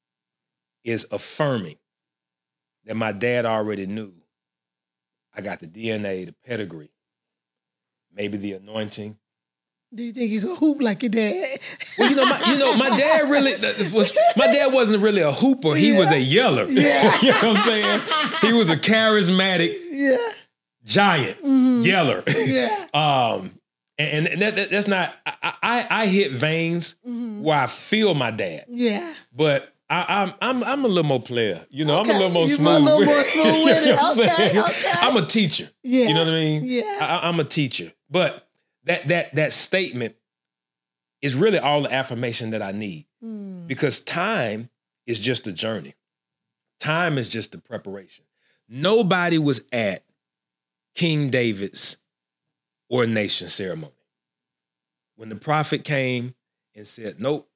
B: is affirming that my dad already knew I got the DNA, the pedigree, maybe the anointing.
A: Do you think you could hoop like your dad?
B: Well, my dad my dad wasn't really a hooper. He was a yeller.
A: Yeah.
B: You know what I'm saying? He was a charismatic giant yeller.
A: Yeah.
B: And that's not, I hit veins where I feel my dad.
A: Yeah.
B: But I'm a little more player. I'm a little more
A: You're
B: smooth.
A: a little more smooth with it. Okay.
B: I'm a teacher.
A: Yeah.
B: You know what I mean?
A: Yeah.
B: I'm a teacher. But that statement is really all the affirmation that I need. Because time is just a journey. Time is just the preparation. Nobody was at King David's ordination ceremony. When the prophet came and said, nope,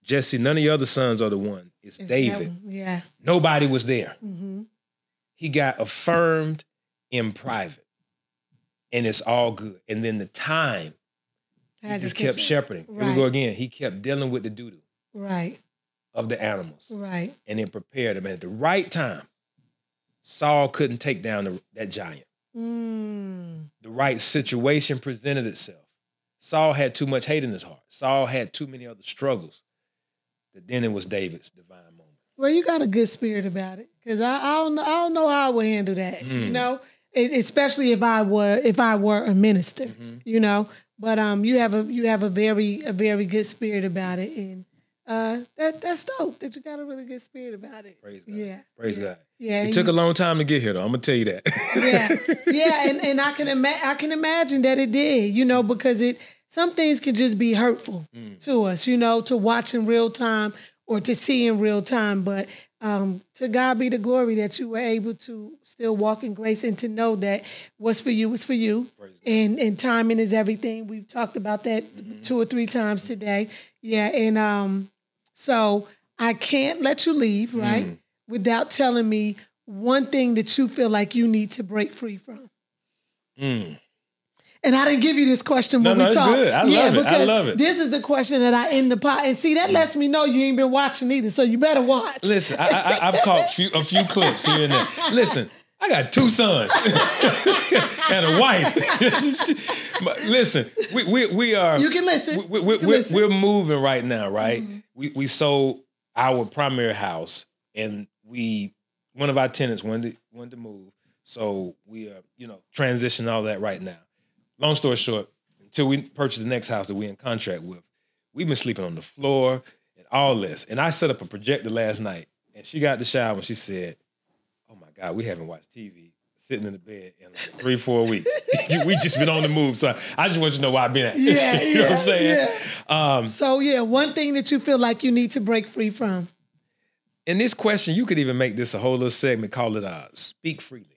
B: Jesse, none of your other sons are the one. It's David.
A: Yeah.
B: Nobody was there.
A: Mm-hmm.
B: He got affirmed in private. And it's all good. And then the time, he just kept shepherding. Right. Here we go again. He kept dealing with the doo-doo.
A: Right.
B: Of the animals.
A: Right.
B: And then prepared him. And at the right time, Saul couldn't take down that giant. The right situation presented itself. Saul had too much hate in his heart. Saul had too many other struggles. That then it was David's divine moment.
A: Well, you got a good spirit about it, because I don't know how I would handle that. You know, especially if I were a minister. You know, but you have a very good spirit about it, and that's dope. That you got a really good spirit about it.
B: Praise God.
A: Yeah,
B: praise God.
A: Yeah,
B: it took a long time to get here, though. I'm gonna tell you that.
A: yeah, and I can imagine that it did. You know, because some things can just be hurtful to us. You know, to watch in real time or to see in real time. But to God be the glory that you were able to still walk in grace and to know that what's for you is for you. And timing is everything. We've talked about that 2 or 3 times today. Yeah, and so I can't let you leave, right, without telling me one thing that you feel like you need to break free from. And I didn't give you this question when we talked.
B: Good. I love it. I love it.
A: This is the question that I end the pot. And see, that lets me know you ain't been watching either, so you better watch.
B: Listen, I've caught a few clips here and there. Listen, I got 2 sons and a wife. Listen, we are.
A: You can listen.
B: We're moving right now, right? We sold our primary house, and one of our tenants wanted to move, so we are transitioning all that right now. Long story short, until we purchase the next house that we're in contract with, we've been sleeping on the floor and all this. And I set up a projector last night, and she got the shower and she said, "Oh my God, we haven't watched TV sitting in the bed in like 3-4 weeks. We just been on the move." So I just want you to know where I've been at.
A: Yeah,
B: you know what I'm saying?
A: Yeah. So one thing that you feel like you need to break free from.
B: In this question, you could even make this a whole little segment, call it Speak Freely.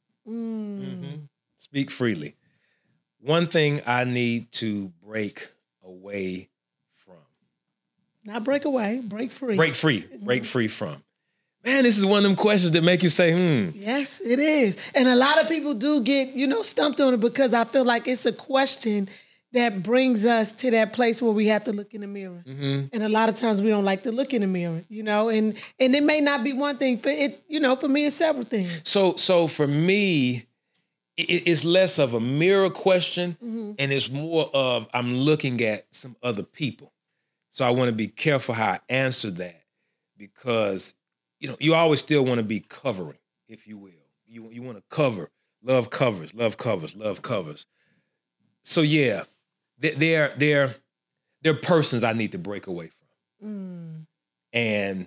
B: Speak freely. One thing I need to break away from.
A: Not break away, break free.
B: Break free. Break free from. Man, this is one of them questions that make you say,
A: Yes, it is. And a lot of people do get, stumped on it, because I feel like it's a question that brings us to that place where we have to look in the mirror. And a lot of times we don't like to look in the mirror, and it may not be one thing. For it, for me, it's several things.
B: So for me, it's less of a mirror question, and it's more of I'm looking at some other people. So I want to be careful how I answer that, because you always still want to be covering, if you will. You want to cover. Love covers. Love covers. Love covers. So yeah, they're persons I need to break away from, and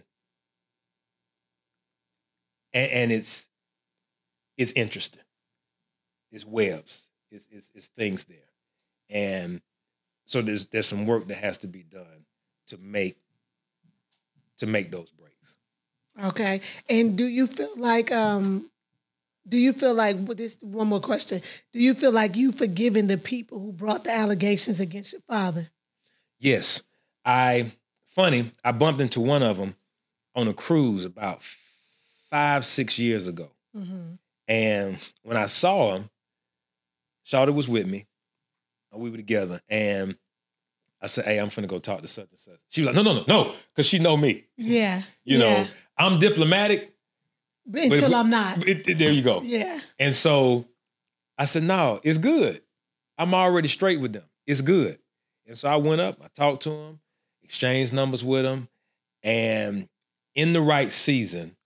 B: it's interesting. It's webs. It's things there, and so there's some work that has to be done to make those breaks.
A: Okay, and do you feel like this? One more question. Do you feel like you've forgiven the people who brought the allegations against your father?
B: Yes, I bumped into one of them on a cruise about 5-6 years ago, and when I saw him, Shawty was with me. We were together, and I said, "Hey, I'm finna go talk to such and such." She was like, "No," because she know me.
A: Yeah,
B: you know, I'm diplomatic
A: until I'm not.
B: There you go.
A: Yeah.
B: And so I said, "No, it's good. I'm already straight with them. It's good." And so I went up, I talked to him, exchanged numbers with him, and in the right season.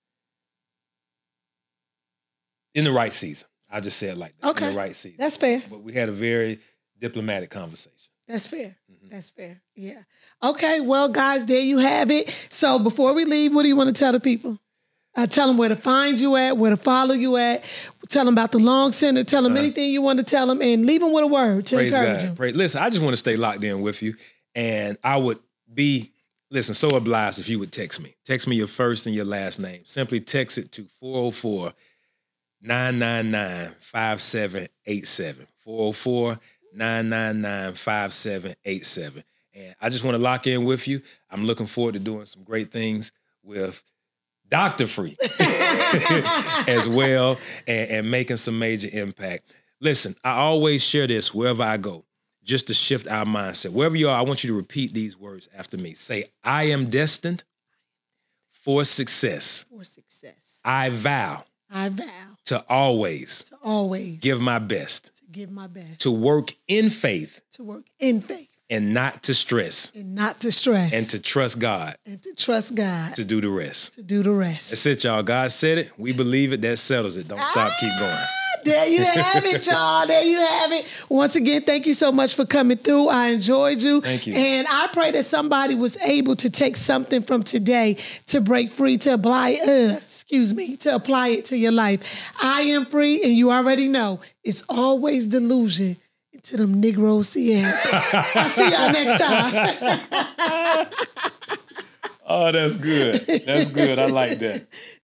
B: I just say it like that.
A: Okay.
B: In the right season.
A: That's fair.
B: But we had a very diplomatic conversation.
A: That's fair. That's fair. Yeah. Okay. Well, guys, there you have it. So before we leave, what do you want to tell the people? Tell them where to find you at, where to follow you at. Tell them about the Long Center. Tell them anything you want to tell them, and leave them with a word to encourage them.
B: Listen, I just want to stay locked in with you, and I would be, so obliged if you would text me. Text me your first and your last name. Simply text it to 404-999-5787. 404-999-5787. And I just want to lock in with you. I'm looking forward to doing some great things with Dr. Free as well, and making some major impact. Listen, I always share this wherever I go, just to shift our mindset. Wherever you are, I want you to repeat these words after me. Say, I am destined for success.
A: For success.
B: I vow to always give my best.
A: To give my best.
B: To work in faith.
A: To work in faith.
B: And not to stress.
A: And not to stress.
B: And to trust God.
A: And to trust God.
B: To do the rest.
A: To do the rest.
B: That's it, y'all. God said it. We believe it. That settles it. Don't stop. Keep going.
A: There you have it, y'all. There you have it. Once again, thank you so much for coming through. I enjoyed you.
B: Thank you.
A: And I pray that somebody was able to take something from today to break free, to apply it to your life. I am free, and you already know it's always delusion to them Negroes Seattle. I'll see y'all next time.
B: Oh, that's good. That's good. I like that.